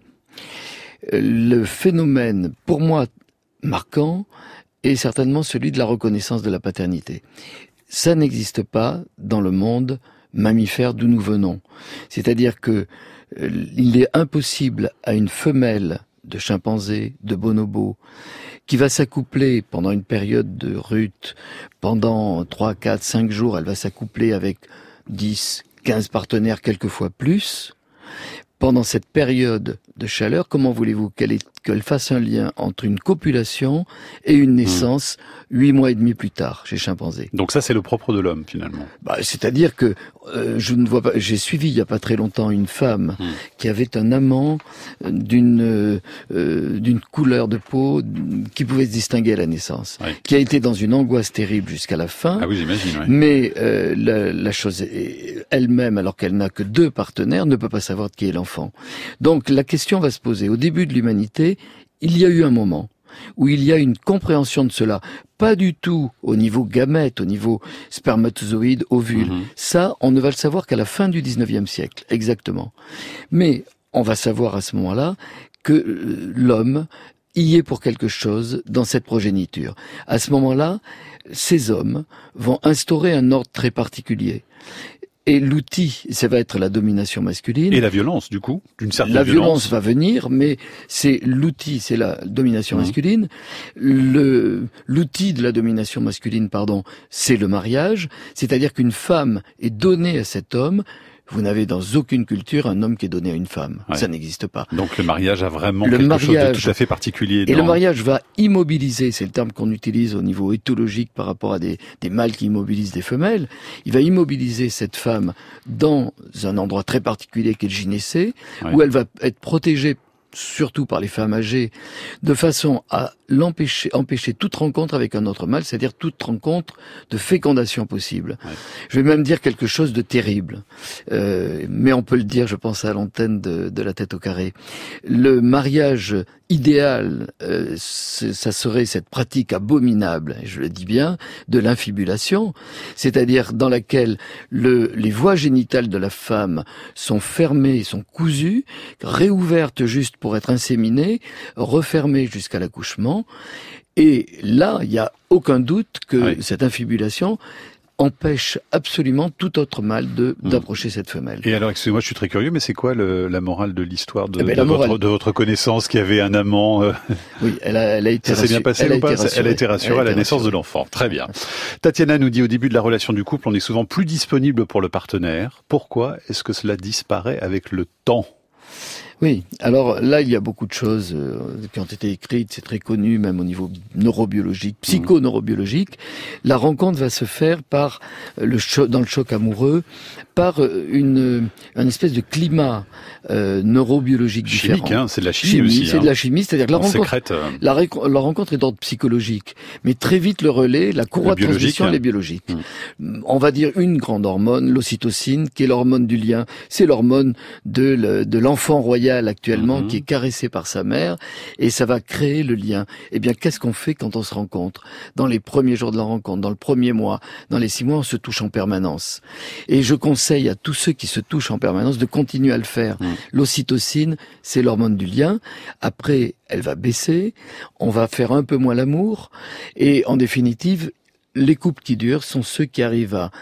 Le phénomène, pour moi, marquant, est certainement celui de la reconnaissance de la paternité. Ça n'existe pas dans le monde mammifère d'où nous venons. C'est-à-dire que euh, il est impossible à une femelle de chimpanzé, de bonobo, qui va s'accoupler pendant une période de rut, pendant trois, quatre, cinq jours, elle va s'accoupler avec dix, quinze partenaires, quelquefois plus. Pendant cette période de chaleur, comment voulez-vous qu'elle, ait, qu'elle fasse un lien entre une copulation et une naissance huit mois et demi plus tard chez chimpanzé? Donc ça, c'est le propre de l'homme, finalement. Bah, c'est-à-dire que euh, je ne vois pas. J'ai suivi il y a pas très longtemps une femme mmh. qui avait un amant d'une euh, d'une couleur de peau qui pouvait se distinguer à la naissance, oui. qui a été dans une angoisse terrible jusqu'à la fin. Ah oui, j'imagine. Oui. Mais euh, la, la chose est, elle-même, alors qu'elle n'a que deux partenaires, ne peut pas savoir de qui est l'enfant. Donc la question va se poser. Au début de l'humanité, il y a eu un moment où il y a une compréhension de cela. Pas du tout au niveau gamète, au niveau spermatozoïde, ovule. Mmh. Ça, on ne va le savoir qu'à la fin du dix-neuvième siècle, exactement. Mais on va savoir à ce moment-là que l'homme y est pour quelque chose dans cette progéniture. À ce moment-là, ces hommes vont instaurer un ordre très particulier. Et l'outil, ça va être la domination masculine. Et la violence, du coup, d'une certaine la violence. La violence va venir, mais c'est l'outil, c'est la domination mmh. masculine. Le, l'outil de la domination masculine, pardon, c'est le mariage. C'est-à-dire qu'une femme est donnée à cet homme. vous n'avez dans aucune culture un homme qui est donné à une femme. Ouais. Ça n'existe pas. Donc le mariage a vraiment le quelque mariage, chose de tout à fait particulier. Et dans... le mariage va immobiliser, c'est le terme qu'on utilise au niveau éthologique par rapport à des, des mâles qui immobilisent des femelles. Il va immobiliser cette femme dans un endroit très particulier qui est le gynécée, ouais. où elle va être protégée surtout par les femmes âgées, de façon à l'empêcher, empêcher toute rencontre avec un autre mâle, c'est-à-dire toute rencontre de fécondation possible. Ouais. Je vais même dire quelque chose de terrible, euh, mais on peut le dire, je pense à l'antenne de, de la tête au carré. Le mariage idéal, euh, ça serait cette pratique abominable, et je le dis bien, de l'infibulation, c'est-à-dire dans laquelle le, les voies génitales de la femme sont fermées, sont cousues, réouvertes juste pour être inséminées, refermées jusqu'à l'accouchement. Et là, il n'y a aucun doute que oui. cette infibulation empêche absolument tout autre mâle de mmh. d'approcher cette femelle. Et alors, excusez-moi, je suis très curieux, mais c'est quoi le, la morale de l'histoire de, eh ben, de, morale... votre, de votre connaissance qui avait un amant euh... Oui, elle a, elle a été ça s'est bien passé elle ou pas a Elle a été rassurée à la naissance rassurée. de l'enfant. Très bien. Tatiana nous dit, au début de la relation du couple, on est souvent plus disponible pour le partenaire. Pourquoi est-ce que cela disparaît avec le temps ? Oui, alors là, il y a beaucoup de choses euh, qui ont été écrites, c'est très connu, même au niveau neurobiologique, psycho-neurobiologique. La rencontre va se faire par le choc, dans le choc amoureux, par une, une espèce de climat euh, neurobiologique chimique, différent. Hein, c'est de la chimie, chimie aussi. C'est hein. de la chimie, c'est-à-dire que la rencontre, sécrète, euh... la, la rencontre est d'ordre psychologique, mais très vite le relais, la courroie de transmission, elle est biologique. Mmh. On va dire une grande hormone, l'ocytocine, qui est l'hormone du lien. C'est l'hormone de, le, de l'enfant royal actuellement, mmh. qui est caressé par sa mère, et ça va créer le lien. Eh bien, qu'est-ce qu'on fait quand on se rencontre ? Dans les premiers jours de la rencontre, dans le premier mois, dans les six mois, on se touche en permanence. Et je conseille à tous ceux qui se touchent en permanence de continuer à le faire. Mmh. L'ocytocine, c'est l'hormone du lien. Après, elle va baisser, on va faire un peu moins l'amour, et en définitive, les couples qui durent sont ceux qui arrivent à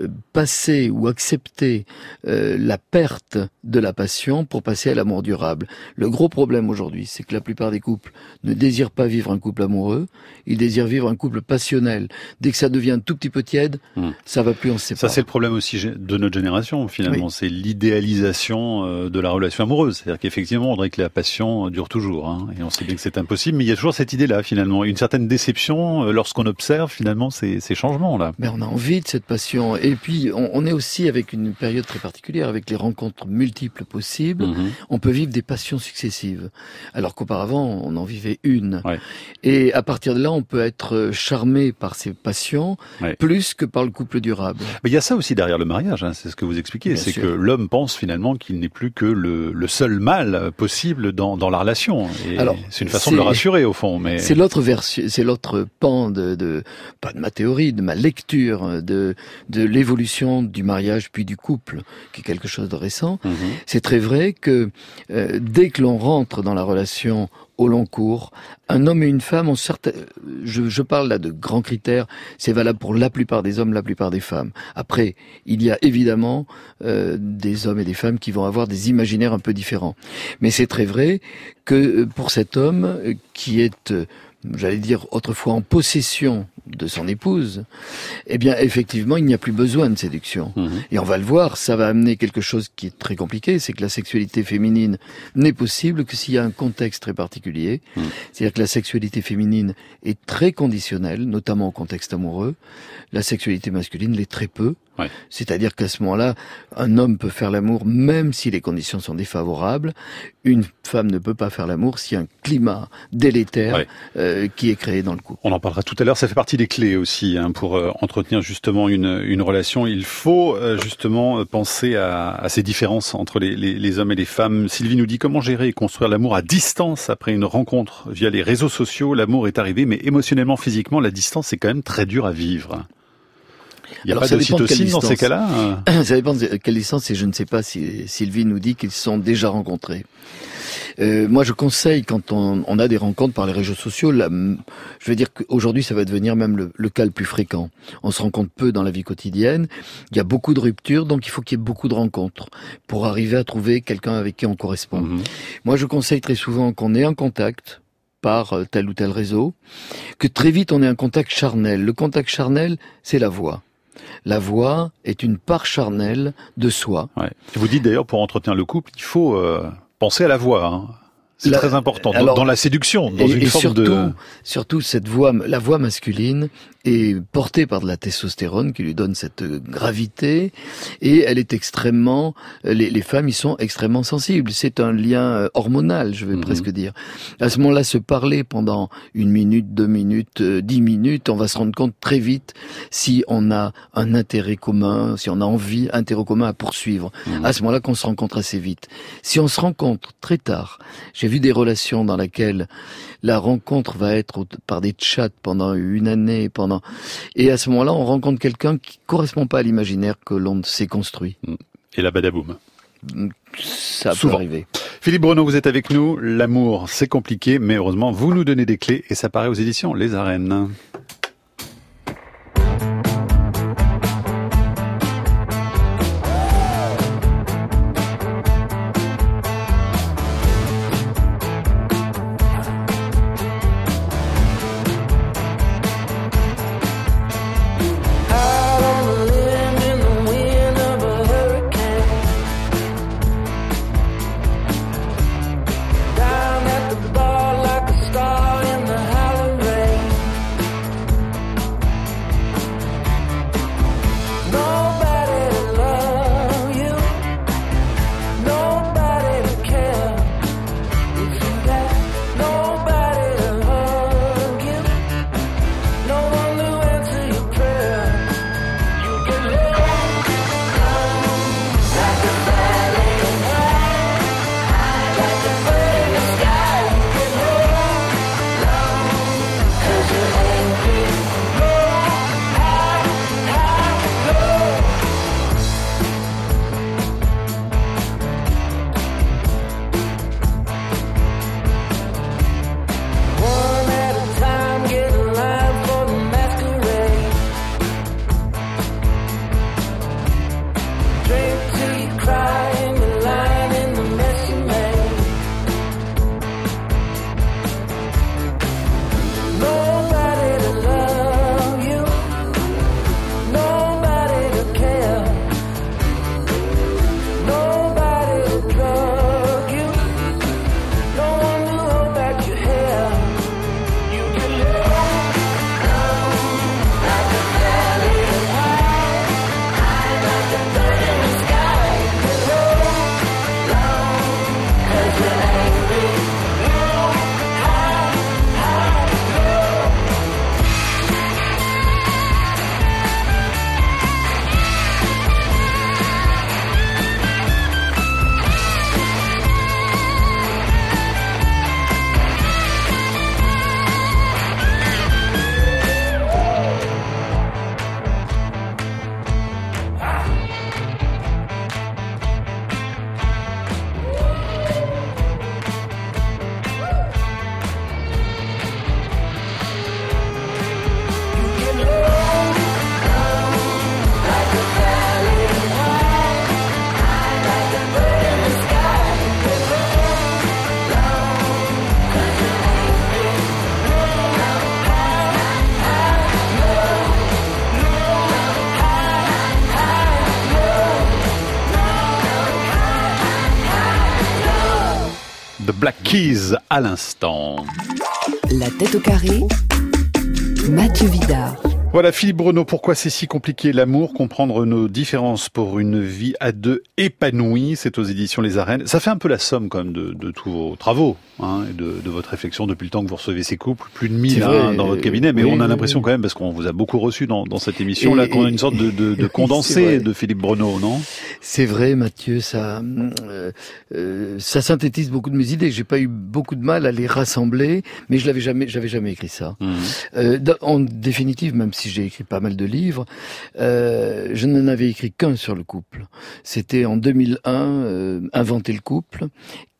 passer ou accepter euh, la perte de la passion pour passer à l'amour durable. Le gros problème aujourd'hui, c'est que la plupart des couples ne désirent pas vivre un couple amoureux, ils désirent vivre un couple passionnel. Dès que ça devient un tout petit peu tiède, mmh. ça va plus, on se sépare. Ça, c'est le problème aussi de notre génération, finalement. Oui. C'est l'idéalisation de la relation amoureuse. C'est-à-dire qu'effectivement, on dirait que la passion dure toujours, hein, et on sait bien que c'est impossible, mais il y a toujours cette idée-là, finalement. Une certaine déception lorsqu'on observe, finalement, ces, ces changements-là. Mais on a envie de cette passion. Et puis, on, on est aussi avec une période très particulière, avec les rencontres multiples possibles. Mmh. On peut vivre des passions successives, alors qu'auparavant, on en vivait une. Ouais. Et à partir de là, on peut être charmé par ces passions, ouais. plus que par le couple durable. Mais il y a ça aussi derrière le mariage, hein, c'est ce que vous expliquez. Bien c'est sûr. Que l'homme pense finalement qu'il n'est plus que le, le seul mâle possible dans, dans la relation. Et alors, c'est une façon c'est, de le rassurer, au fond. Mais c'est l'autre version, c'est l'autre pan de, de, pas de ma théorie, de ma lecture, de, de l'évolution du mariage puis du couple, qui est quelque chose de récent. Mmh. C'est très vrai que euh, dès que l'on rentre dans la relation au long cours, un homme et une femme ont certains, je, je parle là de grands critères, c'est valable pour la plupart des hommes, la plupart des femmes. Après, il y a évidemment euh, des hommes et des femmes qui vont avoir des imaginaires un peu différents. Mais c'est très vrai que pour cet homme qui est, j'allais dire autrefois en possession de son épouse, eh bien effectivement il n'y a plus besoin de séduction. Mmh. Et on va le voir, ça va amener quelque chose qui est très compliqué, c'est que la sexualité féminine n'est possible que s'il y a un contexte très particulier. Mmh. C'est-à-dire que la sexualité féminine est très conditionnelle, notamment au contexte amoureux. La sexualité masculine l'est très peu. Ouais. C'est-à-dire qu'à ce moment-là, un homme peut faire l'amour même si les conditions sont défavorables. Une femme ne peut pas faire l'amour s'il y a un climat délétère ouais. euh, qui est créé dans le couple. On en parlera tout à l'heure. Ça fait partie des clés aussi hein, pour euh, entretenir justement une, une relation. Il faut euh, justement penser à, à ces différences entre les, les, les hommes et les femmes. Sylvie nous dit comment gérer et construire l'amour à distance après une rencontre via les réseaux sociaux. L'amour est arrivé, mais émotionnellement, physiquement, la distance est quand même très dure à vivre. Il n'y a Alors, pas d'ocytocine dans ces cas-là hein. Ça dépend de quelle distance, et je ne sais pas si Sylvie nous dit qu'ils se sont déjà rencontrés. Euh, moi, je conseille, quand on, on a des rencontres par les réseaux sociaux, là, je veux dire qu'aujourd'hui, ça va devenir même le, le cas le plus fréquent. On se rencontre peu dans la vie quotidienne, il y a beaucoup de ruptures, donc il faut qu'il y ait beaucoup de rencontres pour arriver à trouver quelqu'un avec qui on correspond. Mmh. Moi, je conseille très souvent qu'on ait un contact par tel ou tel réseau, que très vite on ait un contact charnel. Le contact charnel, c'est la voix. La voix est une part charnelle de soi. Ouais. Vous dites d'ailleurs, pour entretenir le couple, il faut euh, penser à la voix. Hein. C'est la, très important dans, alors, dans la séduction, dans et, une et forme surtout, de. Surtout cette voix, la voix masculine est portée par de la testostérone qui lui donne cette gravité et elle est extrêmement. Les, les femmes y sont extrêmement sensibles. C'est un lien hormonal, je vais mmh. presque dire. À ce moment-là, se parler pendant une minute, deux minutes, euh, dix minutes, on va se rendre compte très vite si on a un intérêt commun, si on a envie, intérêt commun à poursuivre. Mmh. À ce moment-là, qu'on se rencontre assez vite. Si on se rencontre très tard, j'ai vu des relations dans lesquelles la rencontre va être par des chats pendant une année, pendant et à ce moment-là, on rencontre quelqu'un qui correspond pas à l'imaginaire que l'on s'est construit. Et là, badaboum. Ça Souvent. peut arriver. Philippe Bruneau, vous êtes avec nous. L'amour, c'est compliqué, mais heureusement, vous nous donnez des clés et ça paraît aux éditions Les Arènes. Black Keys à l'instant. La tête au carré, Mathieu Vidard. Voilà Philippe Bruneau, pourquoi c'est si compliqué l'amour, comprendre nos différences pour une vie à deux épanouie, c'est aux éditions Les Arènes. Ça fait un peu la somme quand même de, de tous vos travaux hein, et de, de votre réflexion depuis le temps que vous recevez ces couples, plus de mille hein, dans votre cabinet, mais oui, on a l'impression quand même, parce qu'on vous a beaucoup reçu dans, dans cette émission, et, là qu'on a une sorte de, de, de condensé de Philippe Bruneau, non? C'est vrai Mathieu, ça, euh, euh, ça synthétise beaucoup de mes idées, j'ai pas eu beaucoup de mal à les rassembler, mais je l'avais jamais, j'avais jamais écrit ça. Mmh. Euh, en définitive, même si j'ai écrit pas mal de livres, euh, je n'en avais écrit qu'un sur le couple. C'était en deux mille un, euh, Inventer le couple,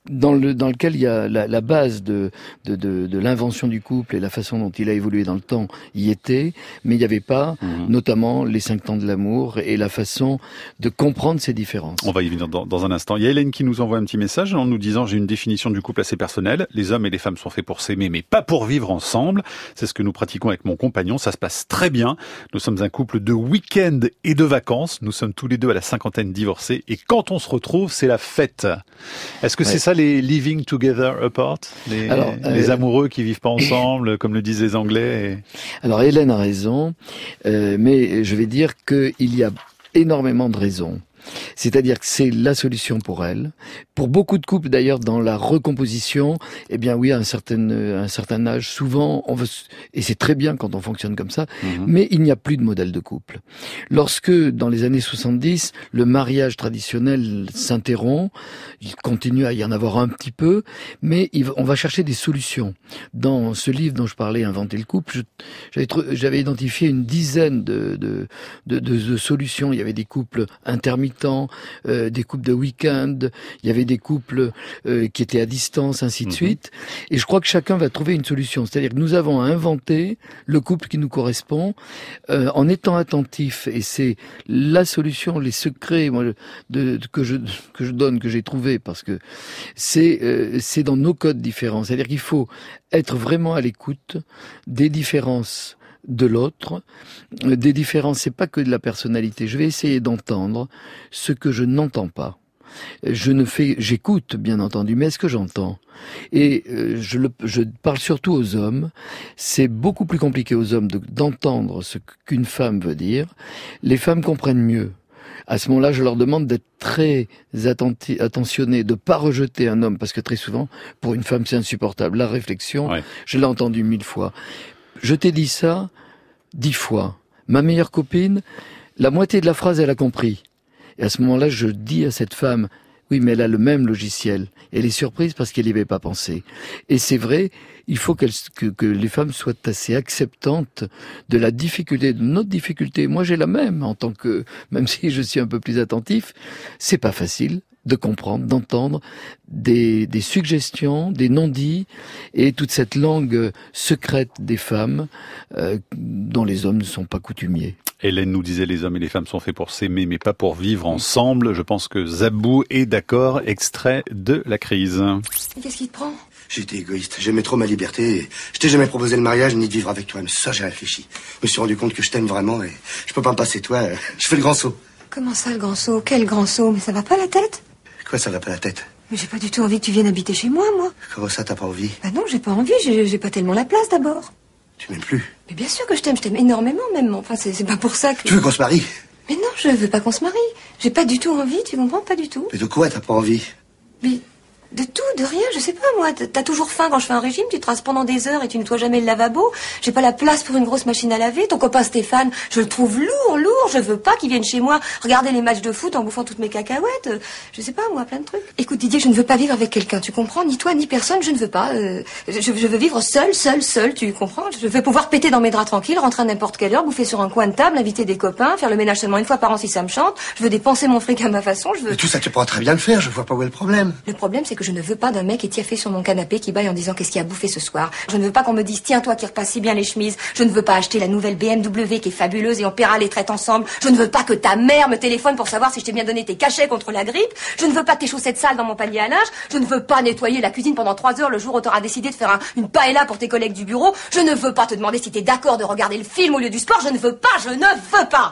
dans le dans lequel il y a la, la base de, de de de l'invention du couple et la façon dont il a évolué dans le temps y était, mais il n'y avait pas, mmh. notamment les cinq temps de l'amour et la façon de comprendre ces différences. On va y venir dans, dans un instant. Il y a Hélène qui nous envoie un petit message en nous disant: j'ai une définition du couple assez personnelle. Les hommes et les femmes sont faits pour s'aimer, mais pas pour vivre ensemble. C'est ce que nous pratiquons avec mon compagnon. Ça se passe très bien. Nous sommes un couple de week-end et de vacances. Nous sommes tous les deux à la cinquantaine divorcés. Et quand on se retrouve, c'est la fête. Est-ce que ouais. c'est ça les living together apart, les, Alors, euh... les amoureux qui vivent pas ensemble, comme le disent les Anglais et... Alors Hélène a raison, euh, mais je vais dire qu'il y a énormément de raisons. C'est-à-dire que c'est la solution pour elle. Pour beaucoup de couples d'ailleurs, dans la recomposition, eh bien oui, à un certain, à un certain âge, souvent, on veut, et c'est très bien quand on fonctionne comme ça, mmh. mais il n'y a plus de modèle de couple. Lorsque, dans les années soixante-dix, le mariage traditionnel s'interrompt, il continue à y en avoir un petit peu, mais il, on va chercher des solutions. Dans ce livre dont je parlais, Inventer le couple, je, j'avais, j'avais identifié une dizaine de, de, de, de, de solutions. Il y avait des couples intermittents, euh, des couples de week-end, il y avait des couples euh, qui étaient à distance, ainsi de mmh. suite. Et je crois que chacun va trouver une solution. C'est-à-dire que nous avons inventé le couple qui nous correspond euh, en étant attentifs. Et c'est la solution, les secrets moi, de, de, que je que je donne, que j'ai trouvé, parce que c'est euh, c'est dans nos codes différents. C'est-à-dire qu'il faut être vraiment à l'écoute des différences de l'autre, des différences. C'est pas que de la personnalité. Je vais essayer d'entendre ce que je n'entends pas. Je ne fais, j'écoute bien entendu, mais est-ce que j'entends? Et euh, je, le, je parle surtout aux hommes. C'est beaucoup plus compliqué aux hommes de, d'entendre ce qu'une femme veut dire. Les femmes comprennent mieux. À ce moment-là, je leur demande d'être très attenti- attentionnés, de pas rejeter un homme, parce que très souvent, pour une femme, c'est insupportable. La réflexion, ouais. je l'ai entendue mille fois. Je t'ai dit ça dix fois. Ma meilleure copine, la moitié de la phrase, elle a compris. Et à ce moment-là, je dis à cette femme, oui, mais elle a le même logiciel. Elle est surprise parce qu'elle n'y avait pas pensé. Et c'est vrai, il faut qu'elle, que, que les femmes soient assez acceptantes de la difficulté, de notre difficulté. Moi, j'ai la même, en tant que, même si je suis un peu plus attentif, c'est pas facile de comprendre, d'entendre des, des suggestions, des non-dits, et toute cette langue secrète des femmes, euh, dont les hommes ne sont pas coutumiers. Hélène nous disait: les hommes et les femmes sont faits pour s'aimer, mais pas pour vivre ensemble. Je pense que Zabou est d'accord. Extrait de La Crise. Qu'est-ce qui te prend? J'ai été égoïste. J'aimais trop ma liberté. Et je t'ai jamais proposé le mariage ni de vivre avec toi. Mais ça, j'ai réfléchi. Je me suis rendu compte que je t'aime vraiment et je peux pas me passer de toi. Je fais le grand saut. Comment ça, le grand saut? Quel grand saut? Mais ça va pas la tête? Quoi, ça va pas la tête? Mais j'ai pas du tout envie que tu viennes habiter chez moi, moi. Comment ça, t'as pas envie? Bah non, j'ai pas envie. J'ai, j'ai pas tellement la place, d'abord. Tu m'aimes plus? Mais bien sûr que je t'aime, je t'aime énormément même. Enfin, c'est, c'est pas pour ça que... Tu veux qu'on se marie? Mais non, je veux pas qu'on se marie. J'ai pas du tout envie, tu comprends? Pas du tout. Mais de quoi t'as pas envie? Mais de tout, de rien, je sais pas moi. T'as toujours faim quand je fais un régime, tu te rases pendant des heures et tu nettoies jamais le lavabo. J'ai pas la place pour une grosse machine à laver. Ton copain Stéphane, je le trouve lourd, lourd. Je veux pas qu'il vienne chez moi regarder les matchs de foot en bouffant toutes mes cacahuètes. Je sais pas moi, plein de trucs. Écoute Didier, je ne veux pas vivre avec quelqu'un, tu comprends? Ni toi, ni personne, je ne veux pas. Euh, je, je veux vivre seul, seul, seul, tu comprends? Je veux pouvoir péter dans mes draps tranquilles, rentrer à n'importe quelle heure, bouffer sur un coin de table, inviter des copains, faire le ménage seulement une fois par an si ça me chante. Je veux dépenser mon fric à ma façon, je veux... Mais tout ça, tu pourras très bien le faire, je vois pas où est le problème. Le problème, c'est que je ne veux pas d'un mec étiaffé sur mon canapé qui baille en disant qu'est-ce qu'il a bouffé ce soir. Je ne veux pas qu'on me dise tiens toi qui repasse si bien les chemises. Je ne veux pas acheter la nouvelle B M W qui est fabuleuse et on paiera les traites ensemble. Je ne veux pas que ta mère me téléphone pour savoir si je t'ai bien donné tes cachets contre la grippe. Je ne veux pas tes chaussettes sales dans mon panier à linge. Je ne veux pas nettoyer la cuisine pendant trois heures le jour où t'auras décidé de faire un, une paella pour tes collègues du bureau. Je ne veux pas te demander si t'es d'accord de regarder le film au lieu du sport. Je ne veux pas, je ne veux pas.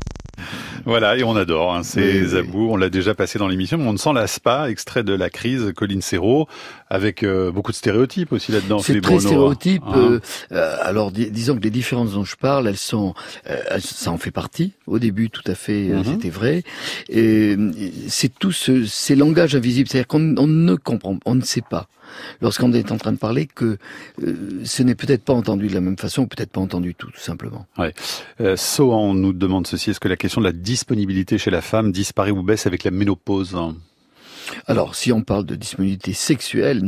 Voilà, et on adore, hein, c'est oui, Zabou, on l'a déjà passé dans l'émission, mais on ne s'en lasse pas. Extrait de La Crise, Colline Serrault, avec euh, beaucoup de stéréotypes aussi là-dedans. C'est très stéréotype. Hein. Euh, alors, dis, disons que les différences dont je parle, elles sont, euh, ça en fait partie. Au début, tout à fait, mm-hmm. c'était vrai. Et c'est tout ce, ces langages invisibles, c'est-à-dire qu'on on ne comprend, on ne sait pas. Lorsqu'on est en train de parler, que euh, ce n'est peut-être pas entendu de la même façon, ou peut-être pas entendu tout, tout simplement. Ouais. Euh, Sohan nous demande ceci: est-ce que la question de la disponibilité chez la femme disparaît ou baisse avec la ménopause? Alors, si on parle de disponibilité sexuelle, non.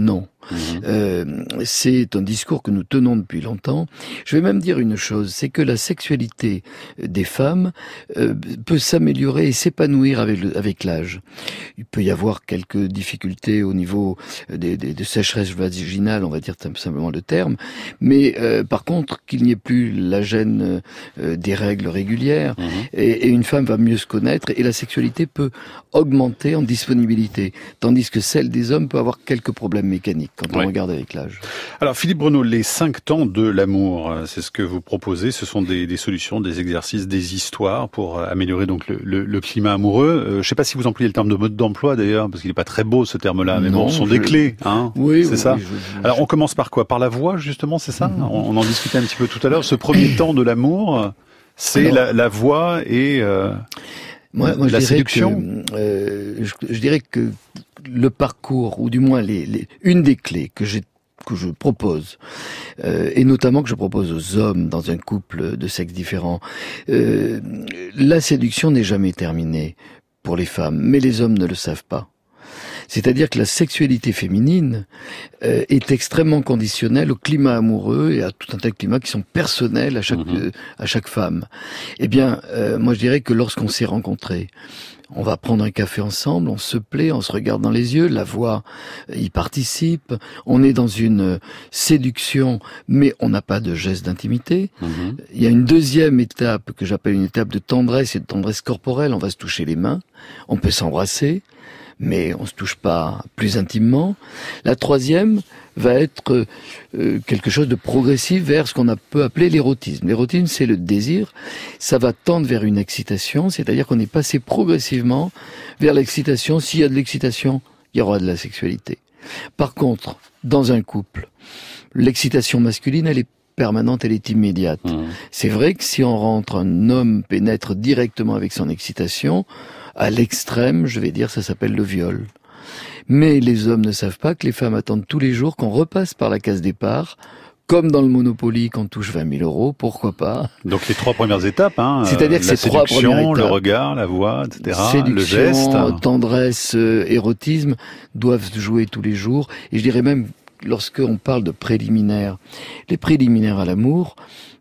Mmh. Euh, c'est un discours que nous tenons depuis longtemps. Je vais même dire une chose, c'est que la sexualité des femmes euh, peut s'améliorer et s'épanouir avec, le, avec l'âge. Il peut y avoir quelques difficultés au niveau des, des, de sécheresse vaginale, on va dire simplement le terme, mais euh, par contre qu'il n'y ait plus la gêne euh, des règles régulières, mmh. et, et une femme va mieux se connaître et la sexualité peut augmenter en disponibilité, tandis que celle des hommes peut avoir quelques problèmes mécaniques quand ouais. on regarde avec l'âge. Alors Philippe Bruneau, les cinq temps de l'amour, c'est ce que vous proposez, ce sont des, des solutions, des exercices, des histoires pour améliorer donc le, le, le climat amoureux. Euh, je ne sais pas si vous employez le terme de mode d'emploi d'ailleurs, parce qu'il n'est pas très beau ce terme-là, mais non, bon, ce sont je... des clés, hein. Oui, c'est oui, ça. Oui, je, je... Alors on commence par quoi? Par la voix justement, c'est ça? Mm-hmm. on, on en discutait un petit peu tout à l'heure. Ce premier temps de l'amour, c'est Alors... la, la voix et euh, moi, moi, la je séduction. Que, euh, je, je dirais que le parcours, ou du moins les, les, une des clés que j'ai que je propose, euh, et notamment que je propose aux hommes dans un couple de sexes différents, euh, la séduction n'est jamais terminée pour les femmes, mais les hommes ne le savent pas. C'est-à-dire que la sexualité féminine euh, est extrêmement conditionnelle au climat amoureux et à tout un tas de climats qui sont personnels à chaque mmh. euh, à chaque femme. Eh bien, euh, moi je dirais que lorsqu'on s'est rencontrés, on va prendre un café ensemble, on se plaît, on se regarde dans les yeux, la voix y participe, on est dans une séduction, mais on n'a pas de geste d'intimité. Mmh. Il y a une deuxième étape que j'appelle une étape de tendresse et de tendresse corporelle, on va se toucher les mains, on peut s'embrasser, mais on se touche pas plus intimement. La troisième va être euh, quelque chose de progressif vers ce qu'on a peut appeler l'érotisme. L'érotisme, c'est le désir. Ça va tendre vers une excitation, c'est-à-dire qu'on est passé progressivement vers l'excitation. S'il y a de l'excitation, il y aura de la sexualité. Par contre, dans un couple, l'excitation masculine, elle est permanente, elle est immédiate. Mmh. C'est vrai que si on rentre, un homme pénètre directement avec son excitation, à l'extrême, je vais dire, ça s'appelle le viol. Mais les hommes ne savent pas que les femmes attendent tous les jours qu'on repasse par la case départ, comme dans le Monopoly, qu'on touche vingt mille euros, pourquoi pas. Donc les trois premières étapes, hein, c'est-à-dire que la ces trois premières étapes, le regard, la voix, et cetera, séduction, le geste, tendresse, euh, érotisme, doivent jouer tous les jours. Et je dirais même, lorsqu'on parle de préliminaires, les préliminaires à l'amour,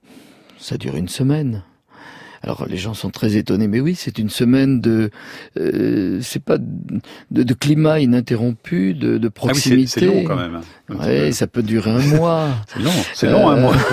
ça dure une semaine. Alors les gens sont très étonnés, mais oui, c'est une semaine de, euh, c'est pas de, de climat ininterrompu, de, de proximité. Ah oui, c'est, c'est long quand même. Ouais, ça peut durer un mois. C'est long, c'est long euh... un mois.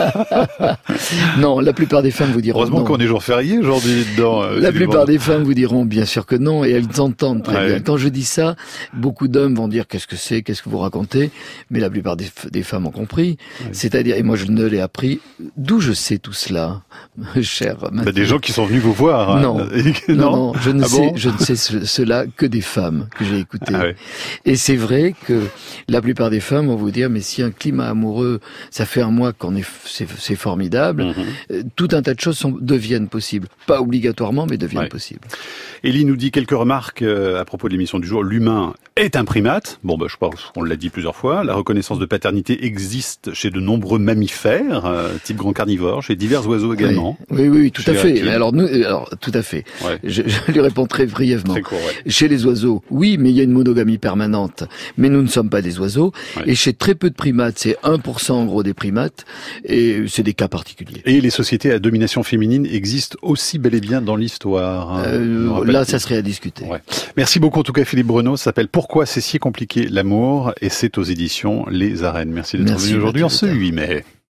Non, la plupart des femmes vous diront heureusement non. qu'on est jour férié aujourd'hui dedans. Euh, la plupart des femmes vous diront bien sûr que non, et elles entendent très ouais. bien. Quand je dis ça, beaucoup d'hommes vont dire qu'est-ce que c'est, qu'est-ce que vous racontez, mais la plupart des, des femmes ont compris. Ouais. C'est-à-dire, et moi je ne l'ai appris, d'où je sais tout cela, cher. Bah, des gens qui sont venus vous voir. Hein. Non, non, non, non, je ne ah sais, bon je ne sais ce, cela que des femmes que j'ai écoutées. Ah ouais. Et c'est vrai que la plupart des femmes vont vous dire, mais si un climat amoureux, ça fait un mois qu'on est, c'est, c'est formidable, mm-hmm. tout un tas de choses sont, deviennent possibles. Pas obligatoirement, mais deviennent ouais. possibles. Élie nous dit quelques remarques à propos de l'émission du jour. L'humain est un primate. Bon, bah, je pense qu'on l'a dit plusieurs fois. La reconnaissance de paternité existe chez de nombreux mammifères, euh, type grand carnivore, chez divers oiseaux également. Oui, oui, oui tout à fait. Mais alors, nous, alors, tout à fait. Ouais. Je, je lui réponds très brièvement. Très court, ouais. Chez les oiseaux, oui, mais il y a une monogamie permanente. Mais nous ne sommes pas des oiseaux. Ouais. Et chez très peu de primates, c'est un pour cent en gros des primates. Et c'est des cas particuliers. Et les sociétés à domination féminine existent aussi bel et bien dans l'histoire. Hein, euh, là, ça serait à discuter. Ouais. Merci beaucoup en tout cas Philippe Bruneau. Ça s'appelle Pourquoi c'est si compliqué l'amour et c'est aux éditions Les Arènes. Merci d'être Merci venu aujourd'hui en ce huit mai.